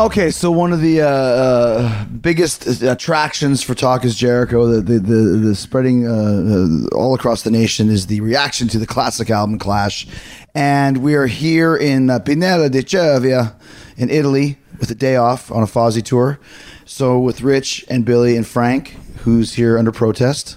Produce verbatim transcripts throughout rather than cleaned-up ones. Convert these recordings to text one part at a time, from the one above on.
Okay, so one of the uh, uh, biggest attractions for Talk is Jericho, the the the, the spreading uh, uh, all across the nation, is the reaction to the classic album Clash, and we are here in uh, Pinella di Cervia in Italy with a day off on a Fozzy tour. So with Rich and Billy and Frank, who's here under protest.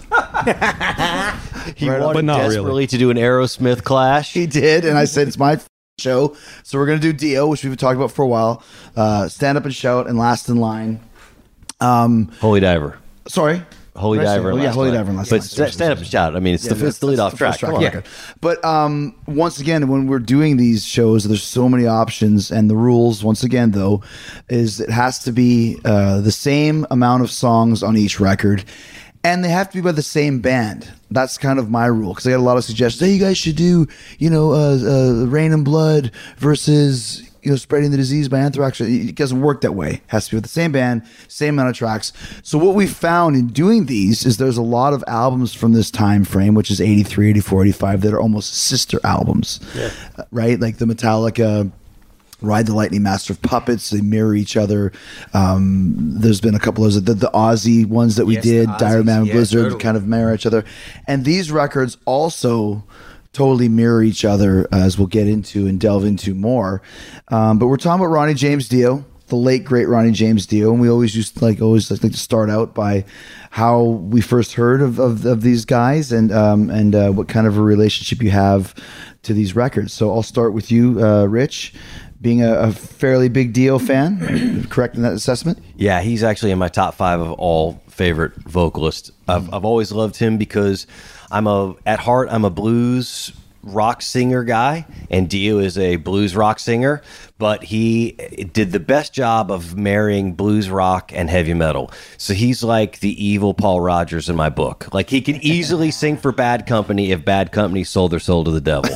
He Right on. wanted But not desperately really. to do an Aerosmith Clash. He did, and I said it's my f- show. So we're gonna do Dio, which we've been talking about for a while. Uh, Stand Up and Shout and Last in Line. Um, Holy Diver. sorry. Holy What did I say? Diver. Oh, and yeah, Last Holy Line. Diver and Last But Line. sta- Sorry, stand sorry, up and shout. I mean, it's Yeah, the it's the lead that's off the track. first Come on. record. But um, once again, when we're doing these shows, there's so many options, and the rules, once again, though, is it has to be uh, the same amount of songs on each record, and they have to be by the same band. That's kind of my rule, because I got a lot of suggestions. Hey, you guys should do, you know, uh, uh, Rain and Blood versus, you know, Spreading the Disease by Anthrax. It doesn't work that way. It has to be with the same band, same amount of tracks. So what we found in doing these is there's a lot of albums from this time frame, which is eighty-three, eighty-four, eighty-five, that are almost sister albums, yeah. Right? Like the Metallica Ride the Lightning, Master of Puppets, they mirror each other. Um, there's been a couple of the, the Ozzy ones that we Yes, did, the Dire Ozzy's, Man yeah, Blizzard, totally. kind of mirror each other. And these records also totally mirror each other, as we'll get into and delve into more. Um, but we're talking about Ronnie James Dio, the late great Ronnie James Dio, and we always used to, like always like to start out by how we first heard of of, of these guys and um, and uh, what kind of a relationship you have to these records. So I'll start with you, uh, Rich. Being a, a fairly big Dio fan, correct in that assessment? Yeah, he's actually in my top five of all favorite vocalists. I've, I've always loved him because I'm a at heart I'm a blues rock singer guy, and Dio is a blues rock singer, but he did the best job of marrying blues rock and heavy metal. So he's like the evil Paul Rogers in my book. Like, he can easily sing for Bad Company if Bad Company sold their soul to the devil.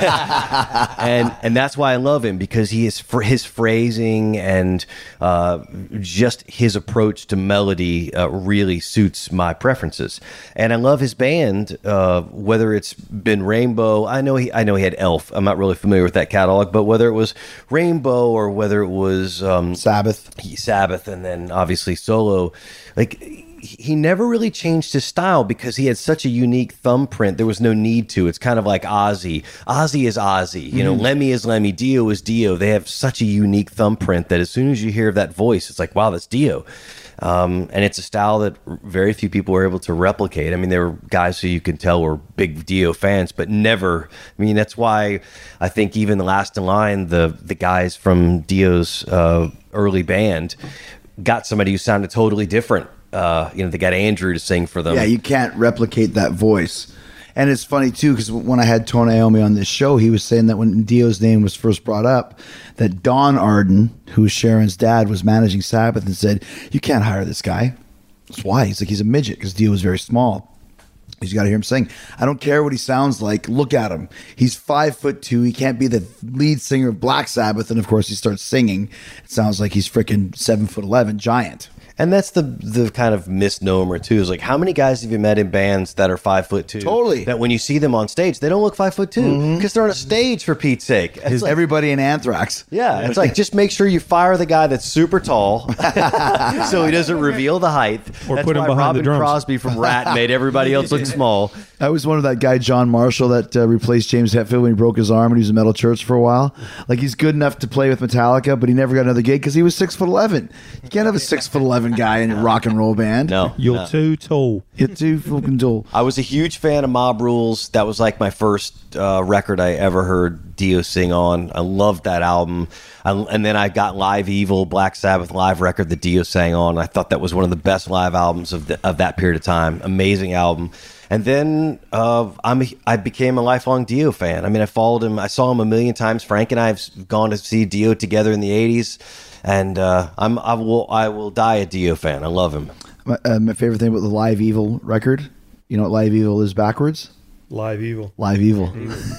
and and that's why I love him, because he is for his phrasing and uh, just his approach to melody uh, really suits my preferences. And I love his band, uh, whether it's been Rainbow. I know he I know he had Elf. I'm not really familiar with that catalog, but whether it was Rainbow or whether it was um, Sabbath, Sabbath, and then obviously solo, like, he never really changed his style because he had such a unique thumbprint. There was no need to. It's kind of like Ozzy. Ozzy is Ozzy. You know, mm-hmm. Lemmy is Lemmy. Dio is Dio. They have such a unique thumbprint that as soon as you hear that voice, it's like, wow, that's Dio. Um, and it's a style that very few people were able to replicate. I mean, there were guys who you can tell were big Dio fans, but never. I mean, that's why I think even the Last in Line, the the guys from Dio's uh, early band got somebody who sounded totally different. Uh, you know, they got Andrew to sing for them. Yeah, you can't replicate that voice. And it's funny, too, because when I had Tony Iommi on this show, he was saying that when Dio's name was first brought up, that Don Arden, who was Sharon's dad, was managing Sabbath and said, you can't hire this guy. That's why. He's like, he's a midget, because Dio was very small. You got to hear him sing. I don't care what he sounds like. Look at him. He's five foot two. He can't be the lead singer of Black Sabbath. And, of course, he starts singing. It sounds like he's freaking seven foot eleven, giant. And that's the the kind of misnomer too. Is like, how many guys have you met in bands that are five foot two? Totally. That when you see them on stage, they don't look five foot two because mm-hmm. they're on a stage, for Pete's sake. It's like, everybody in Anthrax. Yeah, it's like, just make sure you fire the guy that's super tall, so he doesn't reveal the height. Or that's put him why behind Robin the drums. Crosby from Rat made everybody else look small. I was one of that guy John Marshall that uh, replaced James Hetfield when he broke his arm and he was in Metal Church for a while. Like, he's good enough to play with Metallica, but he never got another gig because he was six foot eleven. You can't have a six foot eleven guy in a rock and roll band. No, You're no. too tall. You're too fucking tall. I was a huge fan of Mob Rules. That was like my first uh, record I ever heard Dio sing on. I loved that album. I, and then I got Live Evil, Black Sabbath live record that Dio sang on. I thought that was one of the best live albums of the, of that period of time. Amazing album. And then uh, I'm I became a lifelong Dio fan. I mean, I followed him. I saw him a million times. Frank and I have gone to see Dio together in the eighties, and uh, I'm I will I will die a Dio fan. I love him. My, uh, my favorite thing about the Live Evil record, you know what Live Evil is backwards? Live Evil. Live Evil.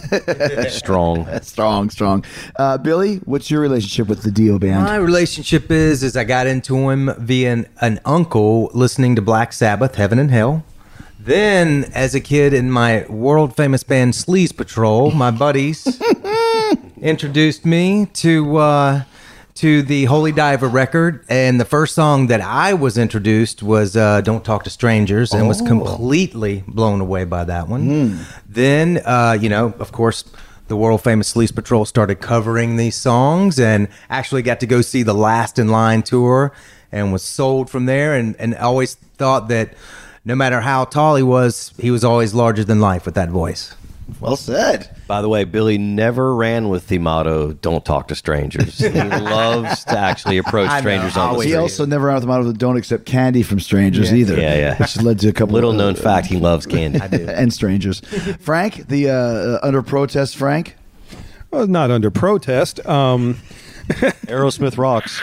Strong. strong, strong. Uh, Billy, what's your relationship with the Dio band? My relationship is, is I got into him via an, an uncle listening to Black Sabbath, Heaven and Hell. Then, as a kid in my world-famous band Sleaze Patrol, my buddies introduced me to uh, to the Holy Diver record, and the first song that I was introduced was uh, "Don't Talk to Strangers," and was completely blown away by that one. Mm. Then, uh, you know, of course, the world famous Sleaze Patrol started covering these songs, and actually got to go see the Last in Line tour, and was sold from there. And and always thought that no matter how tall he was, he was always larger than life with that voice. Well said. By the way, Billy never ran with the motto, don't talk to strangers. He loves to actually approach I know, strangers on the always. He street. also never ran with the motto of don't accept candy from strangers Yeah. either. Yeah, yeah. Which led to a couple Little of, known fact, he loves candy. I do. and strangers. Frank, the uh, under protest, Frank. Well, not under protest. Um, Aerosmith rocks.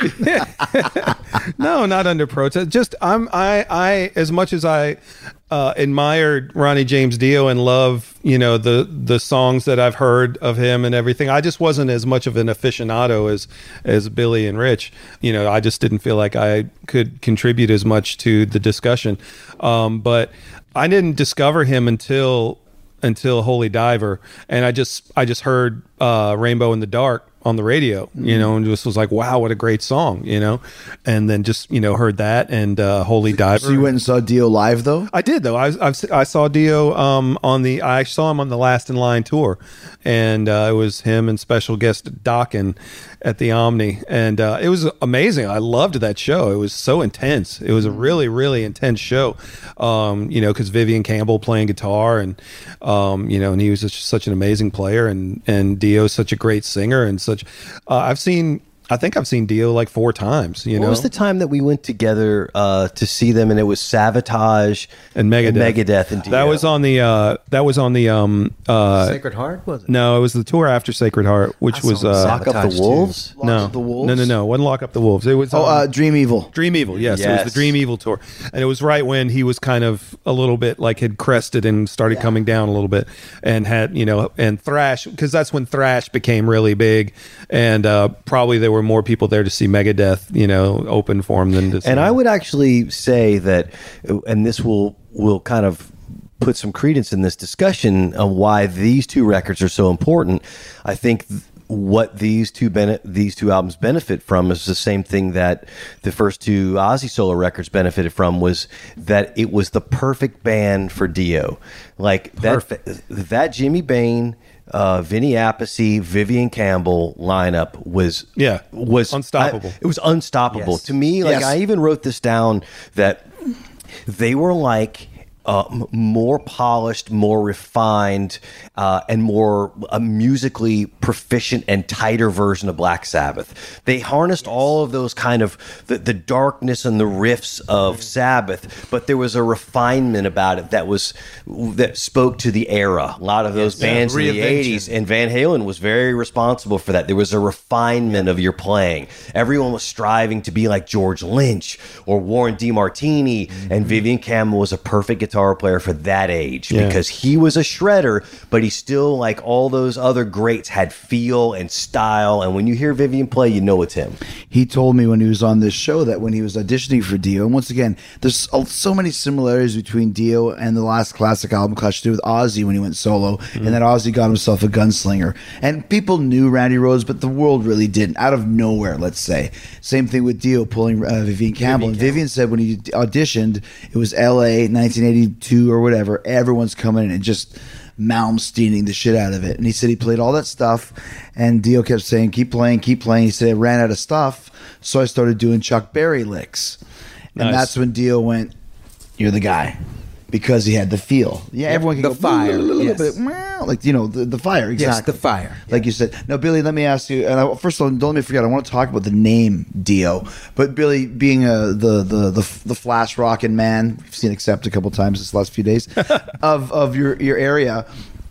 no, not under protest. Just I'm I I as much as I uh, admired Ronnie James Dio and love you know the the songs that I've heard of him and everything. I just wasn't as much of an aficionado as as Billy and Rich. You know, I just didn't feel like I could contribute as much to the discussion. Um, but I didn't discover him until until Holy Diver, and I just I just heard uh, Rainbow in the Dark on the radio, you know, and just was like, wow, what a great song, you know, and then just, you know, heard that and uh, Holy Diver. So you went and saw Dio live, though? I did, though. I, I've, I saw Dio um, on the, I saw him on the Last in Line tour, and uh, it was him and special guest Dokken at the Omni, and uh, it was amazing. I loved that show. It was so intense. It was a really, really intense show, um, you know, because Vivian Campbell playing guitar, and, um, you know, and he was just such an amazing player, and, and Dio's such a great singer, and such. Uh, I've seen, I think I've seen Dio like four times. You What know, was the time that we went together uh, to see them, and it was Savatage and Megadeth. and Megadeth and Dio? That was on the. Uh, that was on the. Um, uh, Sacred Heart, was it? no, it was the tour after Sacred Heart, which I was saw uh, Lock Up Sabotage, the too. Wolves. Lock no, Up the Wolves? no, no, no. It wasn't Lock Up the Wolves. It was. Oh, um, uh, Dream Evil. Dream Evil, yes, it was Yes. the Dream Evil tour, and it was right when he was kind of a little bit like had crested and started Yeah. coming down a little bit, and had you know, and thrash, because that's when thrash became really big, and uh, probably there were more people there to see Megadeth, you know, open for him than to see And I him. would actually say that, and this will will kind of put some credence in this discussion of why these two records are so important. I think th- what these two bene- these two albums benefit from is the same thing that the first two Ozzy solo records benefited from, was that it was the perfect band for Dio. Like that, Perfect. that Jimmy Bain, uh, Vinny Appice, Vivian Campbell lineup was Yeah. was Unstoppable. I- it was unstoppable Yes. to me. Like Yes. I even wrote this down, that they were like uh, m- more polished, more refined, uh, and more uh, musically proficient and tighter version of Black Sabbath. They harnessed all of those kind of the, the darkness and the riffs of Sabbath, but there was a refinement about it that was that spoke to the era. A lot of those Yes. bands in the Reinvention. eighties, and Van Halen was very responsible for that. There was a refinement of your playing. Everyone was striving to be like George Lynch or Warren DeMartini, Mm-hmm. and Vivian Campbell was a perfect guitar player for that age, Yeah. because he was a shredder, but he still, like all those other greats, had feel and style. And when you hear Vivian play, you know it's him. He told me when he was on this show that when he was auditioning for Dio, and once again, there's so- so many similarities between Dio and the last classic album, Clash to do with Ozzy when he went solo, and that Ozzy got himself a gunslinger. And people knew Randy Rhoads, but the world really didn't. Out of nowhere, let's say. Same thing with Dio pulling uh, Vivian Campbell. and Vivian said when he auditioned, it was L A, nineteen eighty-two or whatever, everyone's coming in and just Malmsteening the shit out of it. And he said he played all that stuff, and Dio kept saying, keep playing, keep playing. He said, I ran out of stuff, so I started doing Chuck Berry licks. And Nice. that's when Dio went, you're the guy. Because he had the feel. Yeah, everyone can the go, fire, yes. but meow, like, you know, the, the fire, exactly. Yes, the fire. Like you said. Now, Billy, let me ask you, and I, first of all, don't let me forget, I want to talk about the name Dio. But Billy, being a, the, the, the, the flash rockin' man, we've seen Accept a couple times this last few days, of, of your, your area,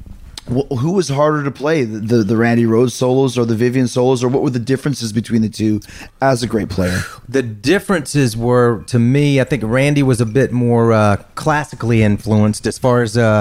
wh- who was harder to play, the, the, the Randy Rhoads solos or the Vivian solos, or what were the differences between the two as a great player? The differences were, to me, I think Randy was a bit more uh, classically influenced as far as uh,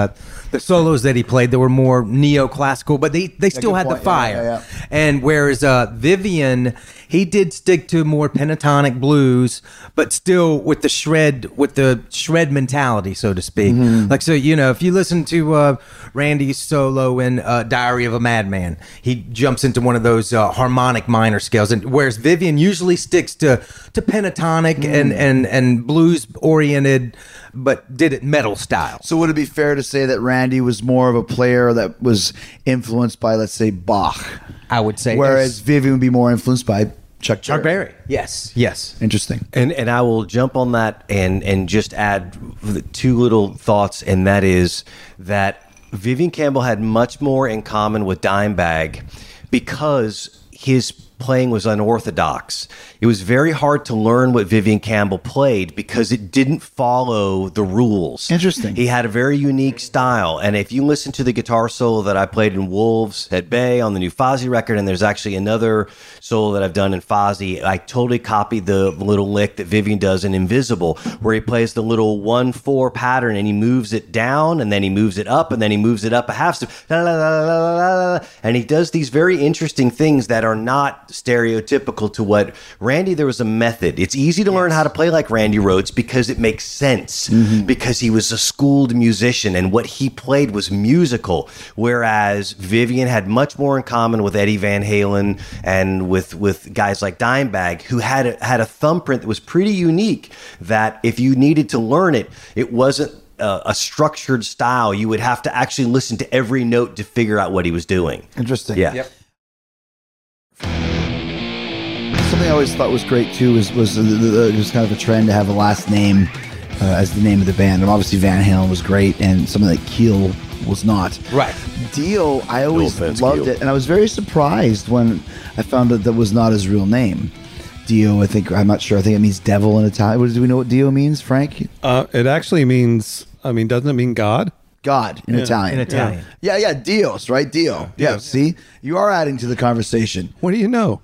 the solos that he played that were more neoclassical, but they, they still good had the point. Yeah, fire. yeah, yeah. And whereas uh, Vivian, he did stick to more pentatonic blues, but still with the shred with the shred mentality, so to speak. Mm-hmm. Like so, you know, if you listen to uh, Randy's solo in uh, "Diary of a Madman," he jumps into one of those uh, harmonic minor scales, and whereas Vivian usually sticks to to pentatonic Mm. and and and blues oriented, but did it metal style. So would it be fair to say that Randy was more of a player that was influenced by, let's say, Bach? I would say, Whereas Vivian would be more influenced by Chuck, Chuck Berry. Berry. Yes, yes. Interesting. And and I will jump on that and and just add two little thoughts, and that is that Vivian Campbell had much more in common with Dimebag because his playing was unorthodox. It was very hard to learn what Vivian Campbell played because it didn't follow the rules. Interesting. He had a very unique style. And if you listen to the guitar solo that I played in Wolves at Bay on the new Fozzy record, and there's actually another solo that I've done in Fozzy, I totally copied the little lick that Vivian does in Invisible, where he plays the little one four pattern and he moves it down and then he moves it up and then he moves it up a half step. La, la, la, la, la, la, and he does these very interesting things that are not stereotypical to what Randy. There was a method. It's easy to learn how to play like Randy Rhoads because it makes sense, because he was a schooled musician and what he played was musical, whereas Vivian had much more in common with Eddie Van Halen and with with guys like Dimebag, who had a, had a thumbprint that was pretty unique, that if you needed to learn it, it wasn't a, a structured style. You would have to actually listen to every note to figure out what he was doing. Interesting. Yeah. Yep. Something I always thought was great too was was the, the, the, just kind of a trend to have a last name uh, as the name of the band. And obviously Van Halen was great, and something like Keel was not. Right. Dio, I always offense, loved Keel. it, and I was very surprised when I found out that was not his real name. Dio, I think I'm not sure. I think it means devil in Italian. What, do we know what Dio means, Frank? Uh, it actually means, I mean, doesn't it mean God? God in Italian. In Italian. Yeah, yeah, Dios, right? Dio. Yeah, see? You are adding to the conversation. What do you know?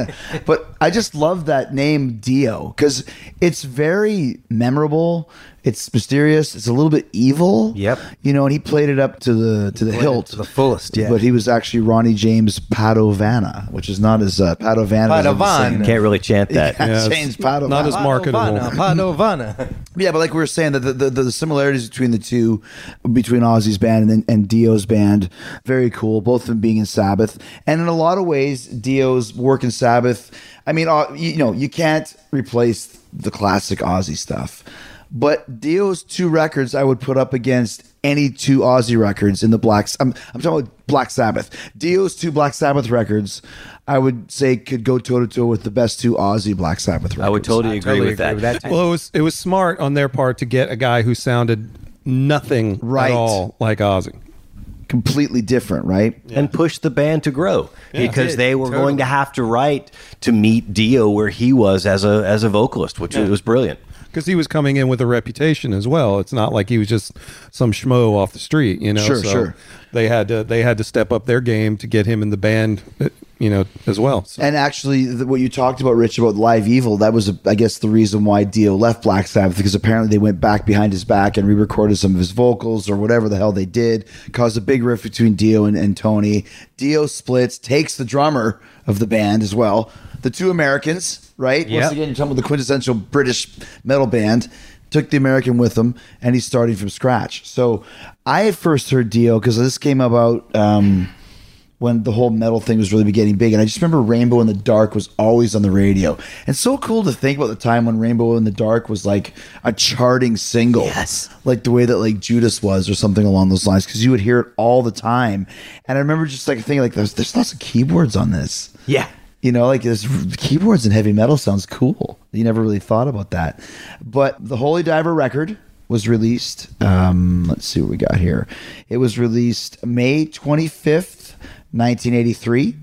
But I just love that name Dio because it's very memorable. It's mysterious. It's a little bit evil. Yep. You know, and he played it up to the to the Played it hilt, to the fullest, yeah. But he was actually Ronnie James Padovana, which is not as uh, Padovana. doesn't have the Padovan. same- Can't really chant that. Yeah, Yeah, James it's Padovana. not as marketable. Padovana. Padovana. Yeah, but like we were saying, that the, the, the similarities between the two, between Ozzy's band and, and Dio's band, very cool. Both of them being in Sabbath, and in a lot of ways, Dio's work in Sabbath. I mean, uh, you, you know, you can't replace the classic Ozzy stuff, but Dio's two records I would put up against any two Ozzy records in the Black. I'm, I'm talking about Black Sabbath. Dio's two Black Sabbath records, I would say, could go toe to toe with the best two Ozzy Black Sabbath records. I would totally agree, Totally with, that. agree with that. Well, it was it was smart on their part to get a guy who sounded nothing Right. at all like Ozzy. Completely different, right? And push the band to grow because did. they were Totally. going to have to write to meet Dio where he was as a as a vocalist, which was brilliant. Because he was coming in with a reputation as well. It's not like he was just some schmo off the street, you know. Sure, so sure. They had to they had to step up their game to get him in the band, you know, as well. So. And actually, the, what you talked about, Rich, about Live Evil, that was, I guess, the reason why Dio left Black Sabbath, because apparently they went back behind his back and re-recorded some of his vocals or whatever the hell they did, caused a big rift between Dio and, and Tony. Dio splits, takes the drummer of the band as well. The two Americans, right? Yep. Once again, you're talking about the quintessential British metal band. Took the American with him, and he's starting from scratch. So I had first heard Dio because this came about um, when the whole metal thing was really getting big. And I just remember Rainbow in the Dark was always on the radio. And so cool to think about the time when Rainbow in the Dark was like a charting single. Yes. Like the way that like Judas was or something along those lines, because you would hear it all the time. And I remember just like thinking like there's, there's lots of keyboards on this. Yeah. You know, like this keyboards in heavy metal sounds cool. You never really thought about that. But the Holy Diver record was released. Um, let's see what we got here. It was released May twenty-fifth, nineteen eighty-three.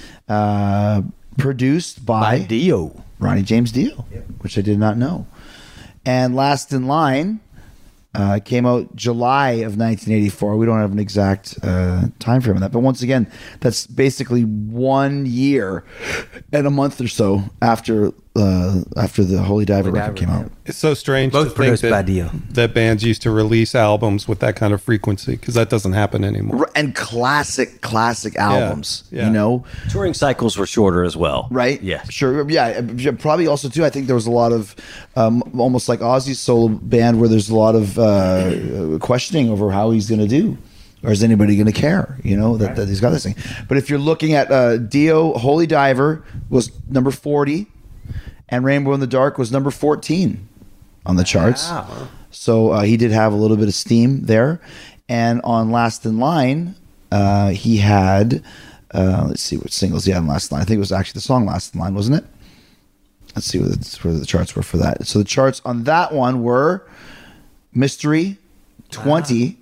Uh, produced by, By Dio. Ronnie James Dio, which I did not know. And Last in Line uh, came out July of nineteen eighty-four. We don't have an exact uh, time frame on that. But once again, that's basically one year and a month or so after uh, after the Holy Diver Holy record Diver, came yeah. out. It's so strange Both to think produced that, by Dio. that bands used to release albums with that kind of frequency because that doesn't happen anymore. R- And classic, classic albums. yeah. You know, Touring cycles were shorter as well. right? Yeah. Sure. Yeah. yeah, Probably also too. I think there was a lot of um, almost like Ozzy's solo band where there's a lot of uh, questioning over how he's going to do, or is anybody going to care? You know that, that he's got this thing. But if you're looking at uh, Dio, Holy Diver was number forty, and Rainbow in the Dark was number fourteen on the charts. Wow. So uh, he did have a little bit of steam there. And on Last in Line, uh, he had. Uh, let's see what singles he had in Last in Line. I think it was actually the song Last in Line, wasn't it? Let's see what the, where the charts were for that. So the charts on that one were Mystery, twenty,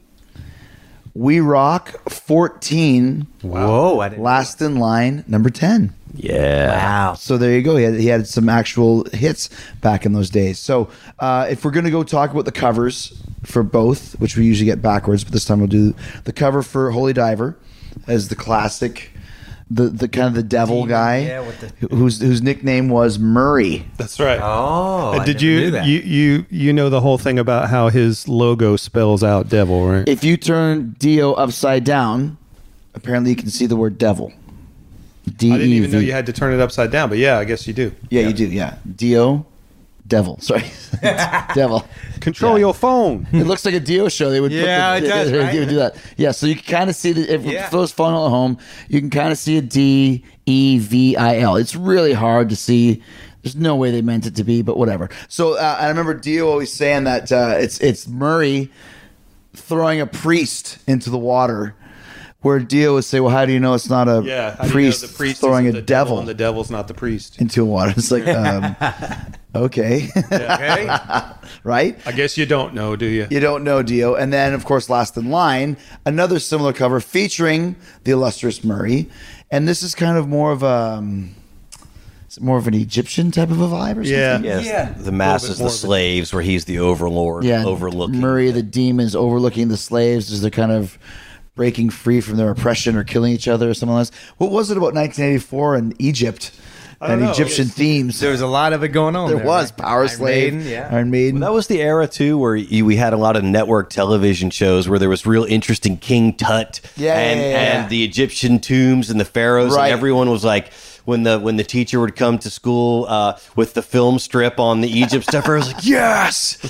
We Rock, fourteen, Whoa! I didn't. Last in Line, number ten. Yeah. Wow. So there you go. He had, he had some actual hits back in those days. So uh, if we're going to go talk about the covers for both, which we usually get backwards, but this time we'll do the cover for Holy Diver as the classic, the the kind of the devil Demon, guy, yeah, with the- whose whose nickname was Murray. That's right. Oh, Uh, I did never you, knew that. you you you know the whole thing about how his logo spells out devil, right? If you turn Dio upside down, apparently you can see the word devil. D E V. I didn't even know you had to turn it upside down, but yeah, I guess you do. Yeah, you do. Yeah, Dio, devil. Sorry, devil. Control your phone. It looks like a Dio show. They would Yeah, put it the, does, they, they right? would do that. Yeah, so you can kind of see the if Yeah. for those following at home, you can kind of see a D E V I L. It's really hard to see. There's no way they meant it to be, but whatever. So uh, I remember Dio always saying that uh, it's it's Murray throwing a priest into the water, where Dio would say, "Well, how do you know it's not a Yeah, how do you know priest, the priest throwing isn't a the devil, and the devil's not the priest. into water?" It's like, um, okay, Okay. right? I guess you don't know, do you? You don't know Dio. And then, of course, Last in Line, another similar cover featuring the illustrious Murray. And this is kind of more of a, um, is it more of an Egyptian type of a vibe or something? Yeah. Yes, Yeah. the masses, the more of a- slaves, where he's the overlord, Yeah. overlooking. Murray, the demons overlooking the slaves as they're kind of breaking free from their oppression or killing each other or something else. What was it about nineteen eighty-four in Egypt don't and know. Egyptian It's- themes? There was a lot of it going on. There there, was right? Power Iron Slave, Maiden, yeah. Iron Maiden. That was the era too, where you, we had a lot of network television shows where there was real interesting King Tut, Yeah, and, yeah, yeah, yeah. and the Egyptian tombs and the pharaohs, Right. and everyone was like, when the when the teacher would come to school uh, with the film strip on the Egypt stuff, I was like, yes,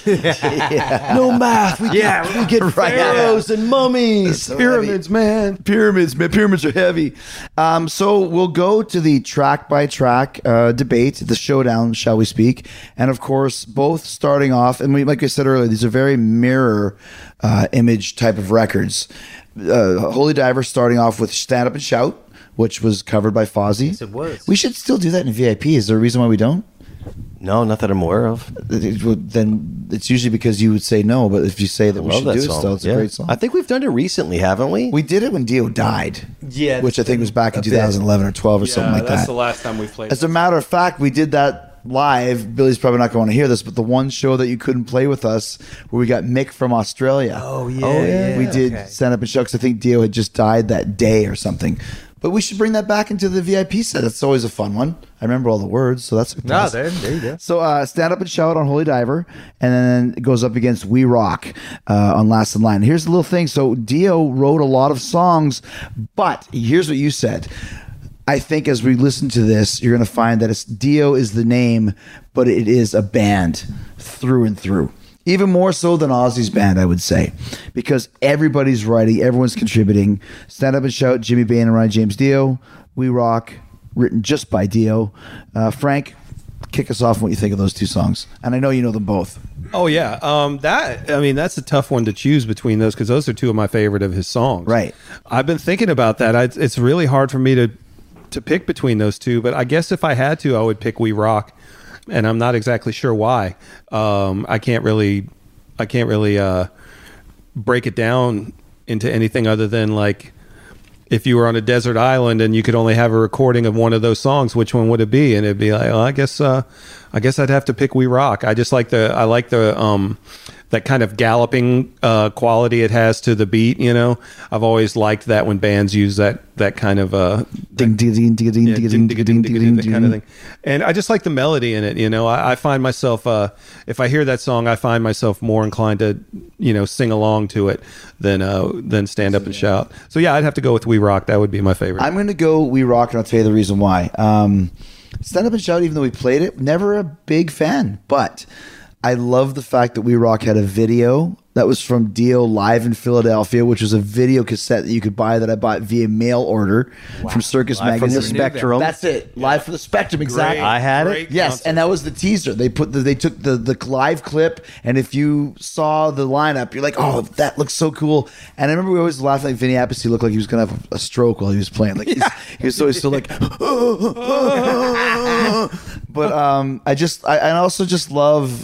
no math, we Yeah, get, we get right. pharaohs and mummies. So Pyramids, heavy. man. Pyramids, man. Pyramids are heavy. Um, so we'll go to the track by track uh, debate, the showdown, shall we speak? And of course, both starting off, and we, like I said earlier, these are very mirror uh, image type of records. Uh, Holy Diver starting off with Stand Up and Shout, which was covered by Fozzy. Yes, it was. We should still do that in V I P. Is there a reason why we don't? No, not that I'm aware of. It would- then it's usually because you would say no, but if you say that we Love should that do song. it still, it's Yeah. a great song. I think we've done it recently, haven't we? We did it when Dio died. Yeah, Which I think was back in a bit. twenty eleven or twelve or something like that's that. the last time we played. As a matter of fact, we did that live. Billy's probably not going to hear this, but the one show that you couldn't play with us where we got Mick from Australia. Oh, yeah, yeah, We did okay. Stand Up and Shout 'cause I think Dio had just died that day or something. But we should bring that back into the V I P set. It's always a fun one. I remember all the words, so that's a No, plus. there, there you go. So uh, Stand Up and Shout on Holy Diver, and then it goes up against We Rock uh, on Last in Line. Here's the little thing. So Dio wrote a lot of songs, but here's what you said. I think as we listen to this, you're going to find that it's Dio is the name, but it is a band through and through. Even more so than Ozzy's band, I would say, because everybody's writing, everyone's contributing. Stand Up and Shout, Jimmy Bain and Ronnie James Dio. We Rock, written just by Dio. Uh, Frank, kick us off on what you think of those two songs. And I know you know them both. Oh yeah, um, that I mean that's a tough one to choose between those because those are two of my favorite of his songs. Right. I've been thinking about that. I, it's really hard for me to to pick between those two, but I guess if I had to, I would pick We Rock, and I'm not exactly sure why. Um, I can't really, I can't really uh, break it down into anything other than like. If you were on a desert island and you could only have a recording of one of those songs, which one would it be? And it'd be like, oh, I guess uh, I guess I'd have to pick We Rock. I just like the I like the um that kind of galloping uh, quality it has to the beat. You know, I've always liked that when bands use that that kind of uh Ding ding ding ding ding yeah, ding ding, ding ding, ding ding, ding ding, that kind of ding. thing. And I just like the melody in it. You know, I, I find myself uh if I hear that song, I find myself more inclined to you know sing along to it than uh than stand up and shout. So yeah, I'd have to go with We Rock. That would be my favorite. I'm going to go We Rock, and I'll tell you the reason why. Um, Stand Up and Shout, even though we played it, never a big fan. But I love the fact that We Rock had a video that was from Dio live in Philadelphia, which was a video cassette that you could buy that I bought via mail order from Circus Live from Magazine. the Spectrum. That's it. Live from the Spectrum, exactly. I had it. Great Yes, concert. and that was the teaser. They put the, they took the the live clip, and if you saw the lineup, you're like, oh, that looks so cool. And I remember we always laughed like Vinny Appice looked like he was gonna have a stroke while he was playing. Like he's, he was always still like, but um, I just I, I also just love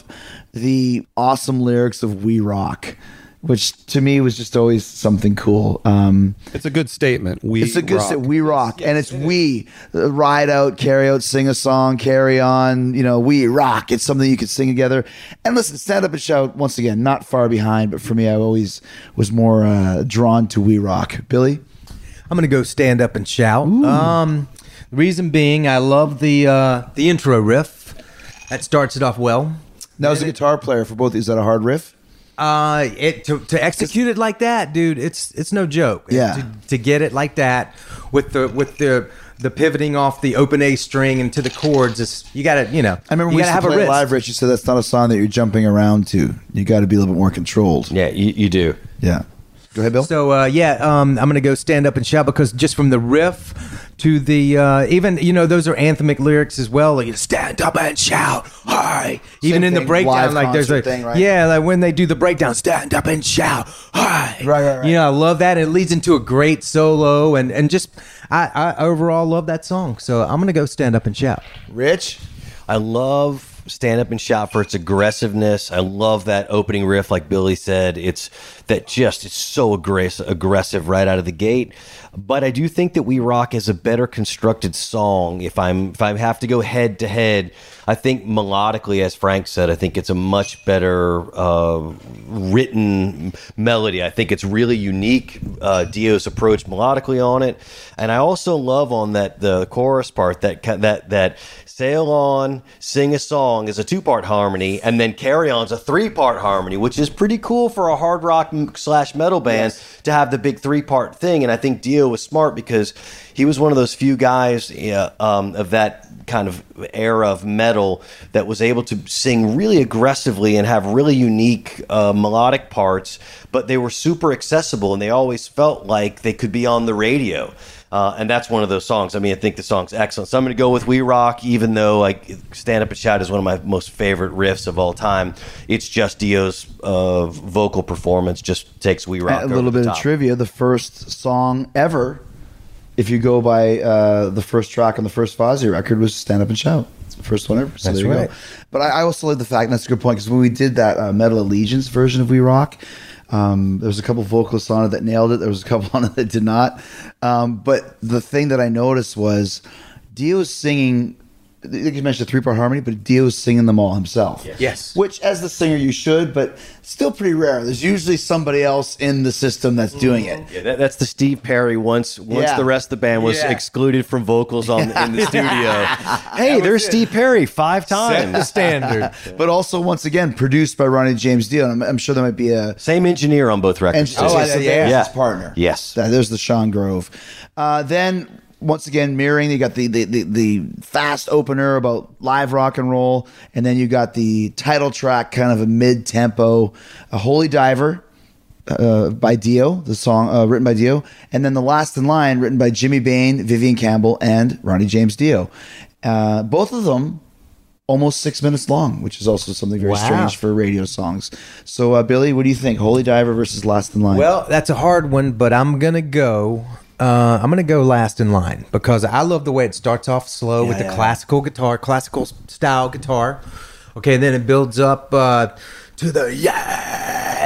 the awesome lyrics of We Rock, which to me was just always something cool. Um, It's a good statement. We it's a good rock. sta- we rock, and it's we Uh, ride out, carry out, sing a song, carry on. You know, we rock. It's something you could sing together. And listen, Stand Up and Shout. Once again, not far behind, but for me, I always was more uh, drawn to We Rock. Billy, I'm gonna go Stand Up and Shout. Um, the reason being, I love the uh, the intro riff. That starts it off well. now as a guitar player for both, is that a hard riff? Uh, it to, to execute it like that, dude. It's it's no joke. Yeah. To, to get it like that with the with the the pivoting off the open A string into the chords, is you gotta you know. I remember you we gotta used to have a play it wrist. live, Rich. You said that's not a song that you're jumping around to. You got to be a little bit more controlled. Yeah, you, you do. Yeah. Go ahead, Bill. So uh, yeah, um, I'm gonna go Stand Up and Shout because just from the riff to the uh, even you know those are anthemic lyrics as well. Like stand up and shout, hi. Even in thing, the breakdown, live like there's a concert thing, right? yeah, like when they do the breakdown, stand up and shout, hi. Right, right, right. You know, I love that. It leads into a great solo, and and just I, I overall love that song. So I'm gonna go Stand Up and Shout. Rich. I love Stand Up and Shout for its aggressiveness. I love that opening riff, like Billy said. It's that just it's so aggressive, aggressive right out of the gate. But I do think that We Rock is a better constructed song. If I'm if I have to go head to head, I think melodically, as Frank said, I think it's a much better uh, written melody. I think it's really unique. Uh, Dio's approach melodically on it, and I also love on that the chorus part that ca- that that sail on, sing a song is a two part harmony, and then Carry On's a three part harmony, which is pretty cool for a hard rock slash metal band Yes. to have the big three part thing. And I think Dio was smart because he was one of those few guys uh, um, of that kind of era of metal that was able to sing really aggressively and have really unique uh, melodic parts, but they were super accessible and they always felt like they could be on the radio. Uh, and that's one of those songs. I mean, I think the song's excellent. So I'm going to go with We Rock, even though like Stand Up and Shout is one of my most favorite riffs of all time. It's just Dio's uh, vocal performance just takes We Rock A over little the bit top. of trivia: the first song ever, if you go by uh, the first track on the first Fozzy record, was "Stand Up and Shout." It's the first one ever. So That's there you right. go. But I, I also like the fact, and that's a good point, because when we did that uh, Metal Allegiance version of We Rock, um, there was a couple vocalists on it that nailed it. There was a couple on it that did not. Um, but the thing that I noticed was Dio's singing. Like you mentioned, a three-part harmony, but Dio's singing them all himself. Yes. Which, as the singer, you should, but still pretty rare. There's usually somebody else in the system that's doing it. Yeah, that, that's the Steve Perry. Once once Yeah. the rest of the band was Yeah. excluded from vocals on in the studio. Hey, there's Steve Perry five Set the times. standard. But also, once again, produced by Ronnie James Dio. And I'm, I'm sure there might be a. Same engineer on both And records. so, too. so yeah, there's yeah. his partner. Yes. That- There's the Sean Grove. Uh, then, once again, mirroring, you got the, the, the, the fast opener about live rock and roll. And then you got the title track, kind of a mid tempo, a Holy Diver. Uh, by Dio, the song uh, written by Dio, and then the last in line written by Jimmy Bain, Vivian Campbell, and Ronnie James Dio. Uh, both of them almost six minutes long, which is also something very Wow. strange for radio songs. So, uh, Billy, what do you think? Holy Diver versus Last in Line? Well, that's a hard one, but I'm gonna go. Uh, I'm gonna go Last in Line because I love the way it starts off slow with the yeah. classical guitar, classical style guitar. Okay, then it builds up uh, to the yeah,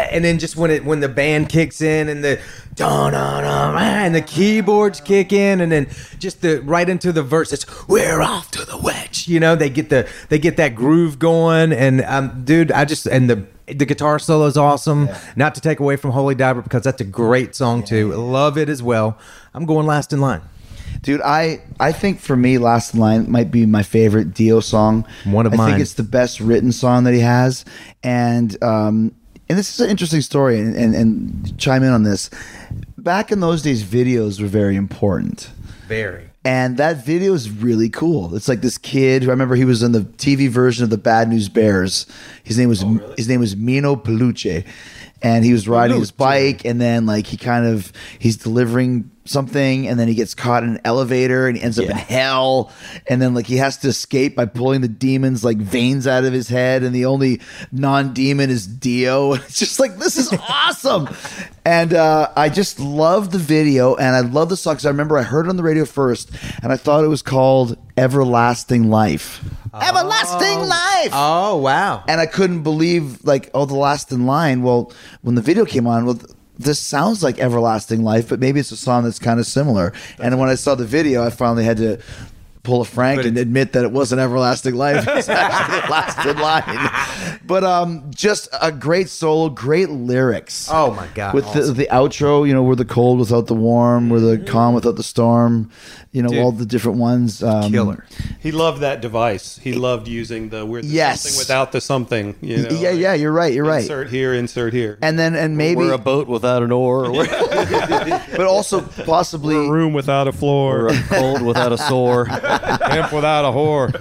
and then just when it when the band kicks in and the da da da and the keyboards kick in, and then just the right into the verse, it's we're off to the wedge. You know, they get the they get that groove going, and um, dude, I just and the the guitar solo is awesome. Yeah. Not to take away from Holy Diver, because that's a great song yeah, too. Yeah. Love it as well. I'm going Last in Line. Dude, I, I think for me, Last in Line might be my favorite Dio song. One of I mine. I think it's the best written song that he has. And um, and this is an interesting story, and, and, and chime in on this. Back in those days, videos were very important. Very. And that video is really cool. It's like this kid who I remember he was in the T V version of the Bad News Bears. His name was oh, really? his name was Mino Peluche. And he was riding Peluche. his bike, and then like he kind of he's delivering something, and then he gets caught in an elevator and he ends up yeah. in hell, and then like he has to escape by pulling the demon's like veins out of his head, and the only non-demon is Dio. It's just like, this is awesome. And uh, I just love the video, and I love the song because I remember I heard it on the radio first, and I thought it was called Everlasting Life. Oh. Everlasting Life. Oh, wow. And I couldn't believe like, oh, the last in line. Well, when the video came on, well, this sounds like Everlasting Life, but maybe it's a song that's kind of similar. That's and when I saw the video, I finally had to pull a Frank and admit that it wasn't Everlasting Life. It's actually Last in Line. But um, just a great solo, great lyrics. Oh my God! With awesome. the the outro, you know, we're the cold without the warm, we're the calm without the storm. You know, Dude, all the different ones. Um, killer. He loved that device. He loved using the we're the yes. something without the something. You know, yeah, yeah, you're right. You're right. Insert here, insert here. And then and maybe we're a boat without an oar, or but also possibly we're a room without a floor, or a cold without a sore, camp without a whore.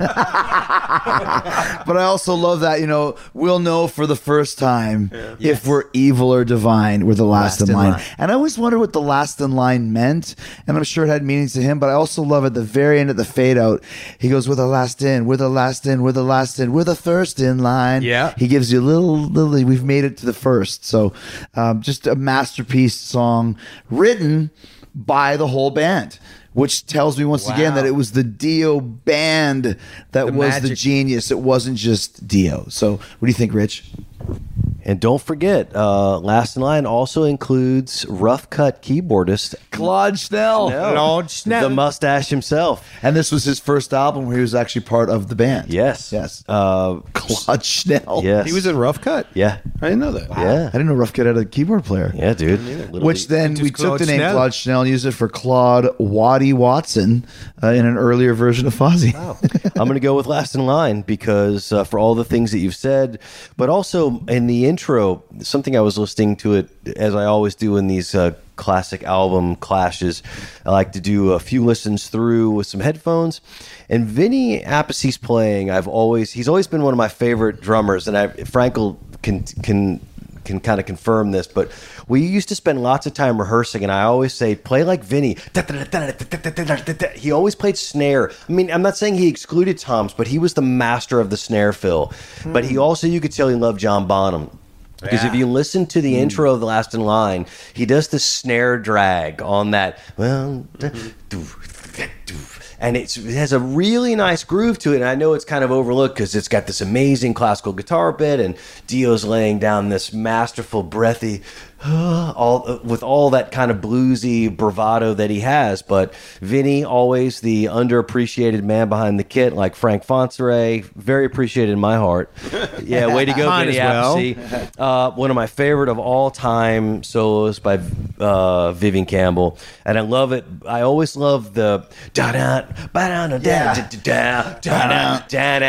But I also love that, you know, we'll know for the first time yeah. if yes. we're evil or divine, we're the last, last in, line. in line. And I always wondered what the last in line meant, and I'm sure it had meanings to him, but I also love at the very end of the fade out, he goes, we're the last in, we're the last in, we're the last in, we're the first in line. Yeah. He gives you a little, little, we've made it to the first. So um, just a masterpiece song written by the whole band, which tells me once wow. again that it was the Dio band that the was magic. the genius. It wasn't just Dio. So what do you think, Rich? And don't forget, uh, Last in Line also includes rough cut keyboardist Claude Schnell. Claude Schnell. The mustache himself. And this was his first album where he was actually part of the band. Yes. Yes. Uh, Claude Schnell. Yes. He was in Rough Cut? Yeah. I didn't know that. Wow. Yeah. I didn't know Rough Cut had a keyboard player. Yeah, dude. Which then we Claude took the name Schnell. Claude Schnell and used it for Claude Waddy Watson uh, in an earlier version of Fozzy. Wow. I'm going to go with Last in Line because uh, for all the things that you've said, but also in the intro, something I was listening to it as I always do in these uh, classic album clashes. I like to do a few listens through with some headphones. And Vinny Appice's playing, I've always he's always been one of my favorite drummers, and I Frankel can can can kind of confirm this, but we used to spend lots of time rehearsing, and I always say, play like Vinny. He always played snare. I mean, I'm not saying he excluded toms, but he was the master of the snare fill. Mm. But he also, you could tell he loved John Bonham. Because yeah. if you listen to the mm. intro of The Last in Line, he does the snare drag on that. Well, and it's, it has a really nice groove to it. And I know it's kind of overlooked because it's got this amazing classical guitar bit, and Dio's laying down this masterful, breathy, all with all that kind of bluesy bravado that he has. But Vinny, always the underappreciated man behind the kit, like Frank Fonseray, very appreciated in my heart. Yeah, way to go, Vinny Appice. Uh, one of my favorite of all time solos by uh, Vivian Campbell, and I love it. I always love the da da da da da da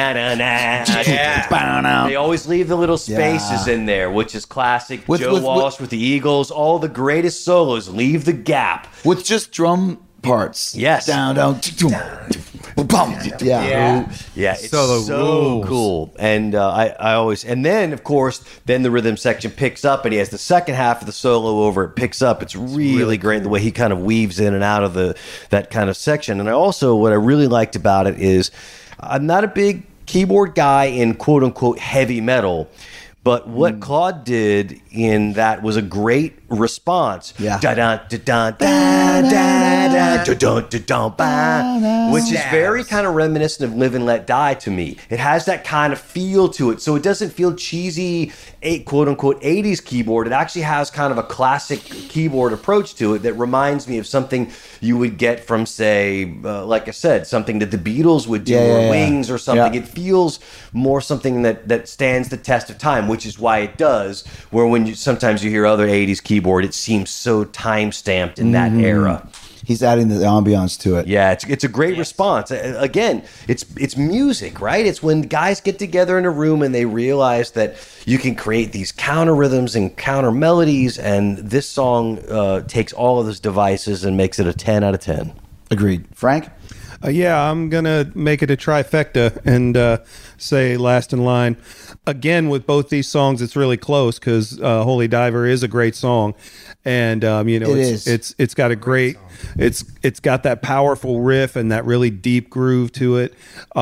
da. They always leave the little spaces in there, which is classic. Joe Walsh with the Eagles, all the greatest solos leave the gap with just drum parts. Yes, down, down, down, down. Yeah, yeah, yeah. It's so, so cool, and uh, I, I always, and then of course, then the rhythm section picks up, and he has the second half of the solo over. It picks up. It's really, it's really great cool. The way he kind of weaves in and out of the that kind of section. And I also, what I really liked about it is, I'm not a big keyboard guy in quote unquote heavy metal. But what Mm. Claude did in that was a great response. Yeah. Da da da da da da da da da da da, which is very kind of reminiscent of Live and Let Die to me. It has that kind of feel to it, so it doesn't feel cheesy, a quote unquote eighties keyboard. It actually has kind of a classic keyboard approach to it that reminds me of something you would get from, say, uh, like I said, something that the Beatles would do, Yeah, yeah, or yeah. Wings or something. Yeah. It feels more something that that stands the test of time, which is why it does. Where when you sometimes you hear other eighties keyboard, it seems so time stamped in that era. He's adding the ambiance to it. Yeah, it's it's a great response. Uh, Again, it's it's music, right? It's when guys get together in a room and they realize that you can create these counter rhythms and counter melodies, and this song uh, takes all of those devices and makes it a ten out of ten. Agreed. Frank? Uh, yeah, I'm gonna make it a trifecta and uh, say Last in Line. Again, with both these songs, it's really close because uh, Holy Diver is a great song, and um, you know It it's, is. it's it's got a great it's it's got that powerful riff and that really deep groove to it.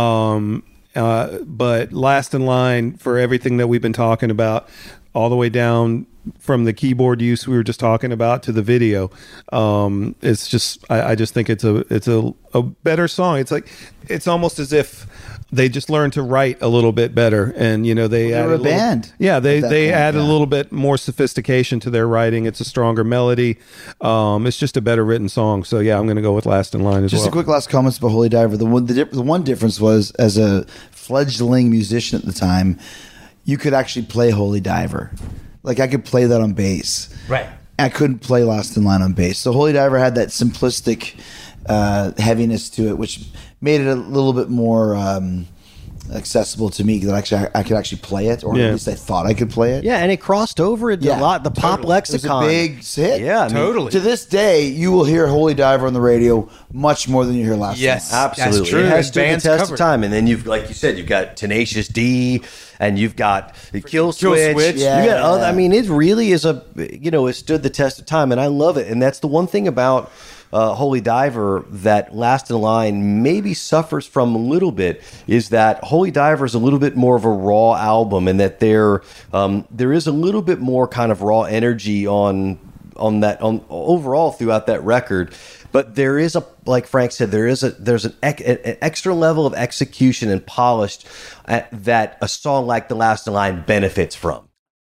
Um, uh, but Last in Line, for everything that we've been talking about, all the way down from the keyboard use we were just talking about to the video, um, it's just I, I just think it's a it's a, a better song. It's like it's almost as if they just learned to write a little bit better, and you know they Well, they added were a little- band Yeah, they at that they point, added yeah. a little bit more sophistication to their writing. It's a stronger melody. Um, it's just a better written song. So yeah, I'm going to go with Last in Line as Just well. a quick last comments about Holy Diver. The one, the, dip- the one difference was, as a fledgling musician at the time, you could actually play Holy Diver. Like I could play that on bass. Right. I couldn't play Last in Line on bass. So Holy Diver had that simplistic uh, heaviness to it, which made it a little bit more um, accessible to me. That actually I, I could actually play it, or Yeah. at least I thought I could play it. Yeah, and it crossed over a Yeah, lot. The pop totally. It was a lexicon, big hit. Yeah, I mean, Totally. To this day, you will hear Holy Diver on the radio much more than you hear Last Yes. in Line. Absolutely, That's true. it has And stood the bands test covered. of time. And then you've, like you said, you've got Tenacious D, and you've got the Kill Switch. Switch. Yeah. You got other, I mean, it really is a you know it stood the test of time, and I love it. And that's the one thing about uh, Holy Diver that Last in Line maybe suffers from a little bit, is that Holy Diver is a little bit more of a raw album, and that there um, there is a little bit more kind of raw energy on on that on overall throughout that record. But there is a, like Frank said, there is a there's an, ec- an extra level of execution and polished uh, that a song like The Last in Line benefits from.